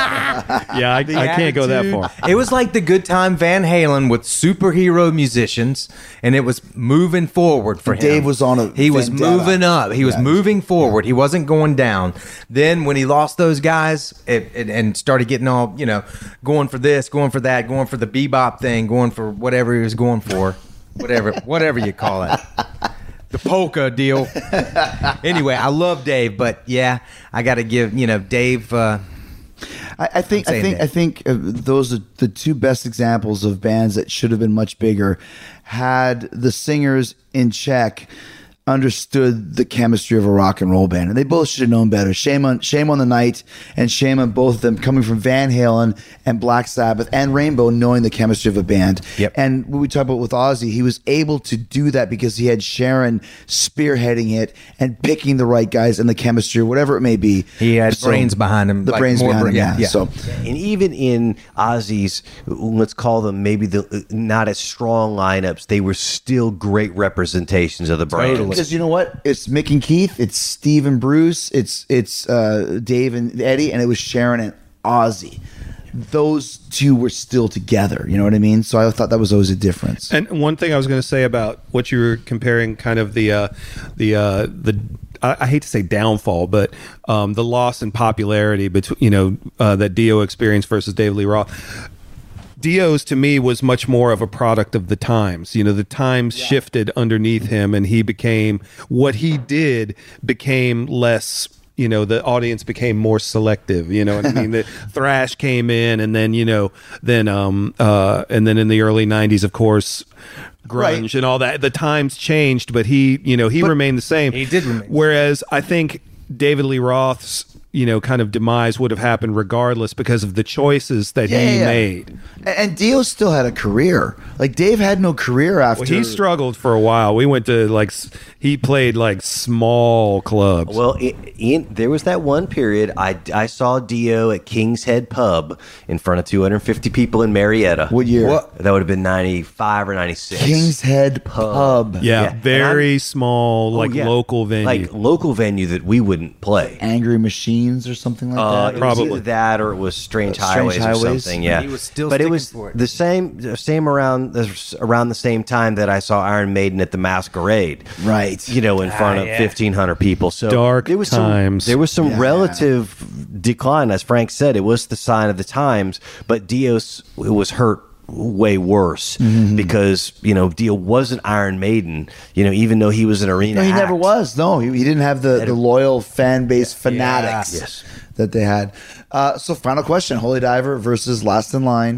Yeah, I, The I can't go that attitude. far. It was like the Good Time Van Halen with superhero musicians, and it was moving forward for him. Dave was on a He was vendetta. moving up. He was Yeah. moving forward. He wasn't going down. Then when he lost those guys it, it, and started getting all, you know, going for this, going for that, going for the bebop thing, going for whatever he was going for, whatever, whatever you call it. The polka deal. Anyway, I love Dave, but yeah, I got to give, you know, Dave. Uh, I, I think I'm I saying think that. I think uh, those are the two best examples of bands that should have been much bigger had the singers in check understood the chemistry of a rock and roll band, and they both should have known better. Shame on Shame on the Night and shame on both of them coming from Van Halen and Black Sabbath and Rainbow, knowing the chemistry of a band. Yep. And when we talk about with Ozzy, he was able to do that because he had Sharon spearheading it and picking the right guys and the chemistry, or whatever it may be. He had So, brains behind him, The like brains more behind him, bra- yeah. yeah, yeah. So And even in Ozzy's, let's call them maybe the not as strong lineups, they were still great representations of the brand. Totally. because you know what? It's Mick and Keith, it's Steve and Bruce, it's it's uh, Dave and Eddie, and it was Sharon and Ozzy. Those two were still together. You know what I mean? So I thought that was always a difference. And one thing I was going to say about what you were comparing, kind of the uh, the uh, the I, I hate to say downfall, but um, the loss in popularity between you know uh, that Dio experienced versus David Lee Roth. Dio's to me was much more of a product of the times. You know, the times shifted underneath him, and he became what he did became less. You know, the audience became more selective. You know what I mean? The thrash came in, and then you know, then um uh, and then in the early nineties, of course, grunge Right. and all that. The times changed, but he, you know, he remained the same. He did remain. Whereas I think David Lee Roth's you know, kind of demise would have happened regardless because of the choices that Yeah, he yeah. made. And, and Dio still had a career. Like Dave had no career after. Well, he struggled for a while. We went to like s- he played like small clubs. Well, I- Ian, there was that one period I, I saw Dio at King's Head Pub in front of two hundred fifty people in Marietta. What year? What? That would have been ninety-five or ninety-six. King's Head Pub. yeah, yeah. very small, Oh, like yeah. local venue. Like local venue that we wouldn't play. Angry Machines or something like Uh, that. it was Probably. either that or it was Strange, Strange Highways, Highways. or something. Yeah, He was still but it sticking was for it. the same, same around around the same time that I saw Iron Maiden at the Masquerade. Right. You know, in front of yeah. fifteen hundred people. So Dark there was times. Some, there was some Yeah. relative decline, as Frank said. It was the sign of the times. But Dios was hurt way worse Mm-hmm. because you know Dio wasn't Iron Maiden. You know, even though he was an arena. No, he act. never was. No, he, he didn't have the, the loyal fan base fanatics Yes. that they had. Uh, so, final question: Holy Diver versus Last in Line.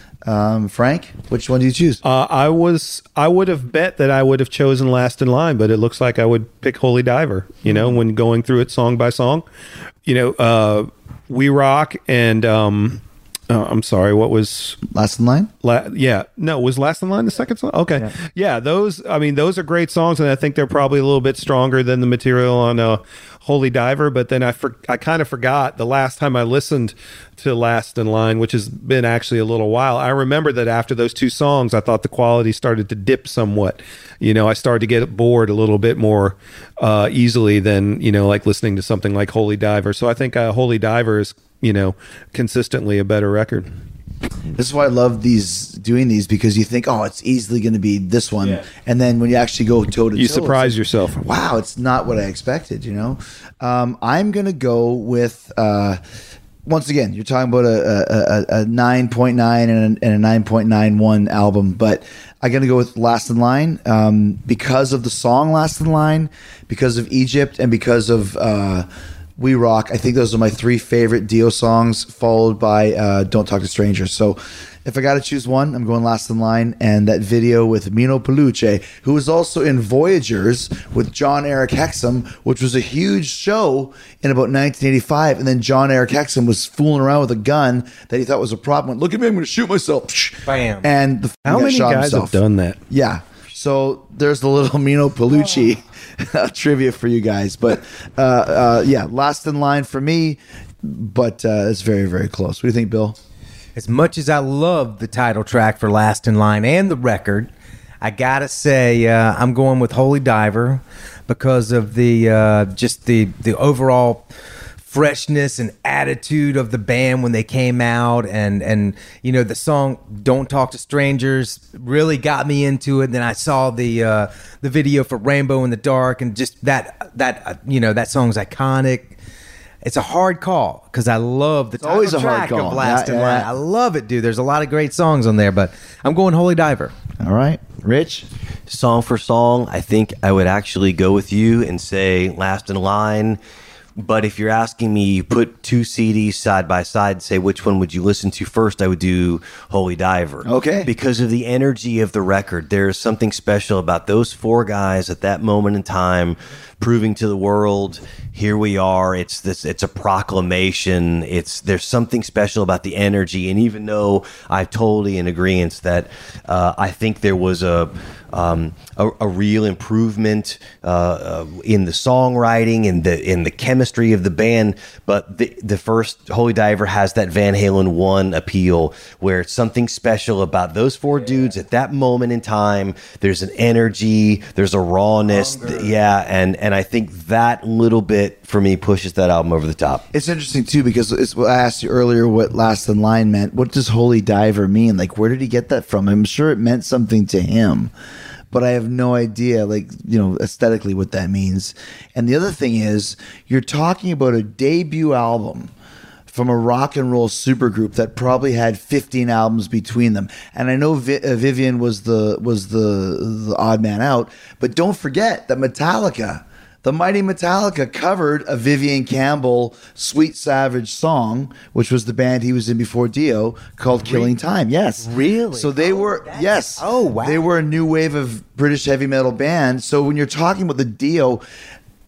Um, Frank, which one do you choose? Uh, I was I would have bet that I would have chosen Last in Line, but it looks like I would pick Holy Diver. You know, when going through it song by song, you know, uh, We Rock and um, uh, I'm sorry, what was Last in Line. La- yeah, no, was Last in Line the second song? Okay, yeah. yeah, those. I mean, those are great songs, and I think they're probably a little bit stronger than the material on uh, Holy Diver. But then I for- I kind of forgot the last time I listened to Last in Line, which has been actually a little while. I remember that after those two songs, I thought the quality started to dip somewhat. You know, I started to get bored a little bit more uh, easily than you know, like listening to something like Holy Diver. So I think uh, Holy Diver is you know consistently a better record. This is why I love these doing these because you think, oh, it's easily going to be this one, Yeah. and then when you actually go toe to toe, You surprise yourself. Wow, it's not what I expected. You know, um, I'm going to go with. Uh, once again, you're talking about a, a, a nine point nine and a, and a nine point nine one album, but I'm going to go with Last in Line um, because of the song Last in Line, because of Egypt, and because of uh, We Rock. I think those are my three favorite Dio songs, followed by uh, Don't Talk to Strangers. So if I got to choose one, I'm going Last in Line, and that video with Mino Peluche, who was also in Voyagers with John Eric Hexum, which was a huge show in about nineteen eighty-five. And then John Eric Hexum was fooling around with a gun that he thought was a problem. Went, look at me, I'm going to shoot myself. Bam. And the How guy many shot guys himself. have done that? Yeah. So there's the little Mino Pelucci trivia for you guys. But uh, uh, yeah, Last in Line for me, but uh, it's very, very close. What do you think, Bill? As much as I love the title track for Last in Line and the record, I gotta say uh, I'm going with Holy Diver because of the uh, just the the overall freshness and attitude of the band when they came out, and and you know the song "Don't Talk to Strangers" really got me into it. And then I saw the uh, the video for "Rainbow in the Dark," and just that that uh, you know that song's iconic. It's a hard call because I love the title always a hard track call. of Last Yeah, in yeah. Line. I love it, dude. There's a lot of great songs on there, but I'm going Holy Diver. All right. Rich? Song for song, I think I would actually go with you and say Last in Line. But if you're asking me, you put two C Ds side by side and say which one would you listen to first, I would do Holy Diver. Okay. Because of the energy of the record. There's something special about those four guys at that moment in time proving to the world, here we are. It's this. It's a proclamation. It's there's something special about the energy. And even though I'm totally in agreement that uh, I think there was a um, a, a real improvement uh, uh, in the songwriting and the in the chemistry of the band, but the the first Holy Diver has that Van Halen one appeal where it's something special about those four dudes at that moment in time. There's an energy. There's a rawness. Yeah, and and I think that little bit for me pushes that album over the top. It's interesting too because it's, I asked you earlier what Last in Line meant. What does Holy Diver mean? Like, where did he get that from? I'm sure it meant something to him, but I have no idea, like, you know, aesthetically what that means. And the other thing is, you're talking about a debut album from a rock and roll supergroup that probably had fifteen albums between them. And I know Vi- uh, Vivian was the was the the odd man out, but don't forget that Metallica, the mighty Metallica, covered a Vivian Campbell Sweet Savage song, which was the band he was in before Dio, called Killing Time. Yes. Really? So they Oh, were, that's- yes. oh, wow. They were a new wave of British heavy metal band. So when you're talking about the Dio,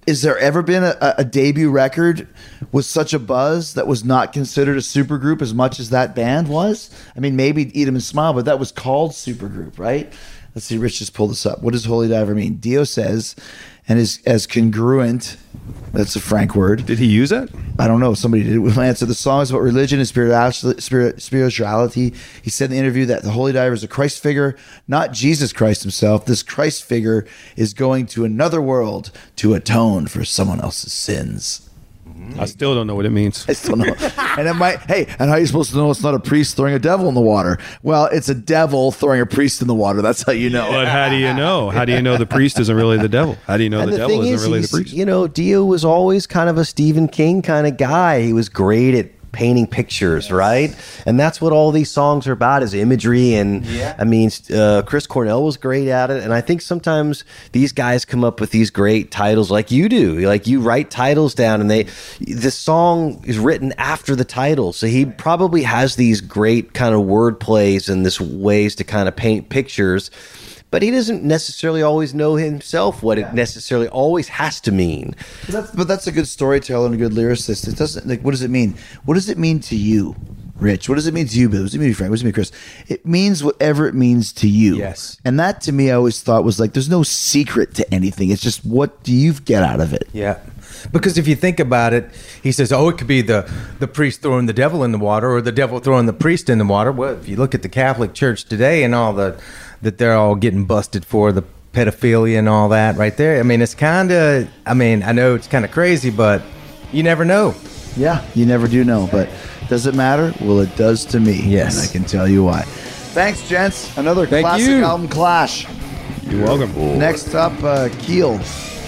is there ever been a, a debut record with such a buzz that was not considered a supergroup as much as that band was? I mean, maybe Eat 'Em and Smile, but that was called supergroup, right? Let's see, Rich just pulled this up. What does Holy Diver mean? Dio says, and is as congruent, that's a Frank word. Did he use it? I don't know. Somebody did. We'll answer. The song is about religion and spirituality, spirit, spirituality. He said in the interview that the Holy Diver is a Christ figure, not Jesus Christ himself. This Christ figure is going to another world to atone for someone else's sins. I still don't know what it means. I still know. And it might, hey, and how are you supposed to know it's not a priest throwing a devil in the water? Well, it's a devil throwing a priest in the water. That's how you know. But how do you know? How do you know the priest isn't really the devil? How do you know And the, the devil thing isn't is, really the he's- priest? You know, Dio was always kind of a Stephen King kind of guy. He was great at painting pictures, right? And that's what all these songs are about, is imagery. And Yeah. I mean, uh, Chris Cornell was great at it. And I think sometimes these guys come up with these great titles like you do. Like you write titles down, and they, the song is written after the title. So he probably has these great kind of word plays and this ways to kind of paint pictures. But he doesn't necessarily always know himself what it necessarily always has to mean. But that's, but that's a good storyteller and a good lyricist. It doesn't, like, what does it mean? What does it mean to you, Rich? What does it mean to you, Bill? What does it mean to you, Frank? What does it mean, Chris? It means whatever it means to you. Yes. And that, to me, I always thought was like, there's no secret to anything. It's just, what do you get out of it? Yeah. Because if you think about it, he says, oh, it could be the, the priest throwing the devil in the water or the devil throwing the priest in the water. Well, if you look at the Catholic Church today and all the, that they're all getting busted for, the pedophilia and all that right there. I mean, it's kind of, I mean, I know it's kind of crazy, but you never know. Yeah, you never do know. But does it matter? Well, it does to me. Yes. And I can tell you why. Thanks, gents. Another Thank classic you. album clash. You're welcome. Next up, uh, Keel.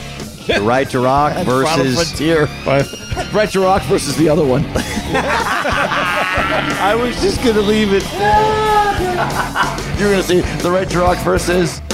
The Right to Rock Final versus Frontier. Right to Rock versus the other one. I was just gonna leave it. You're going to see The Right to Rock versus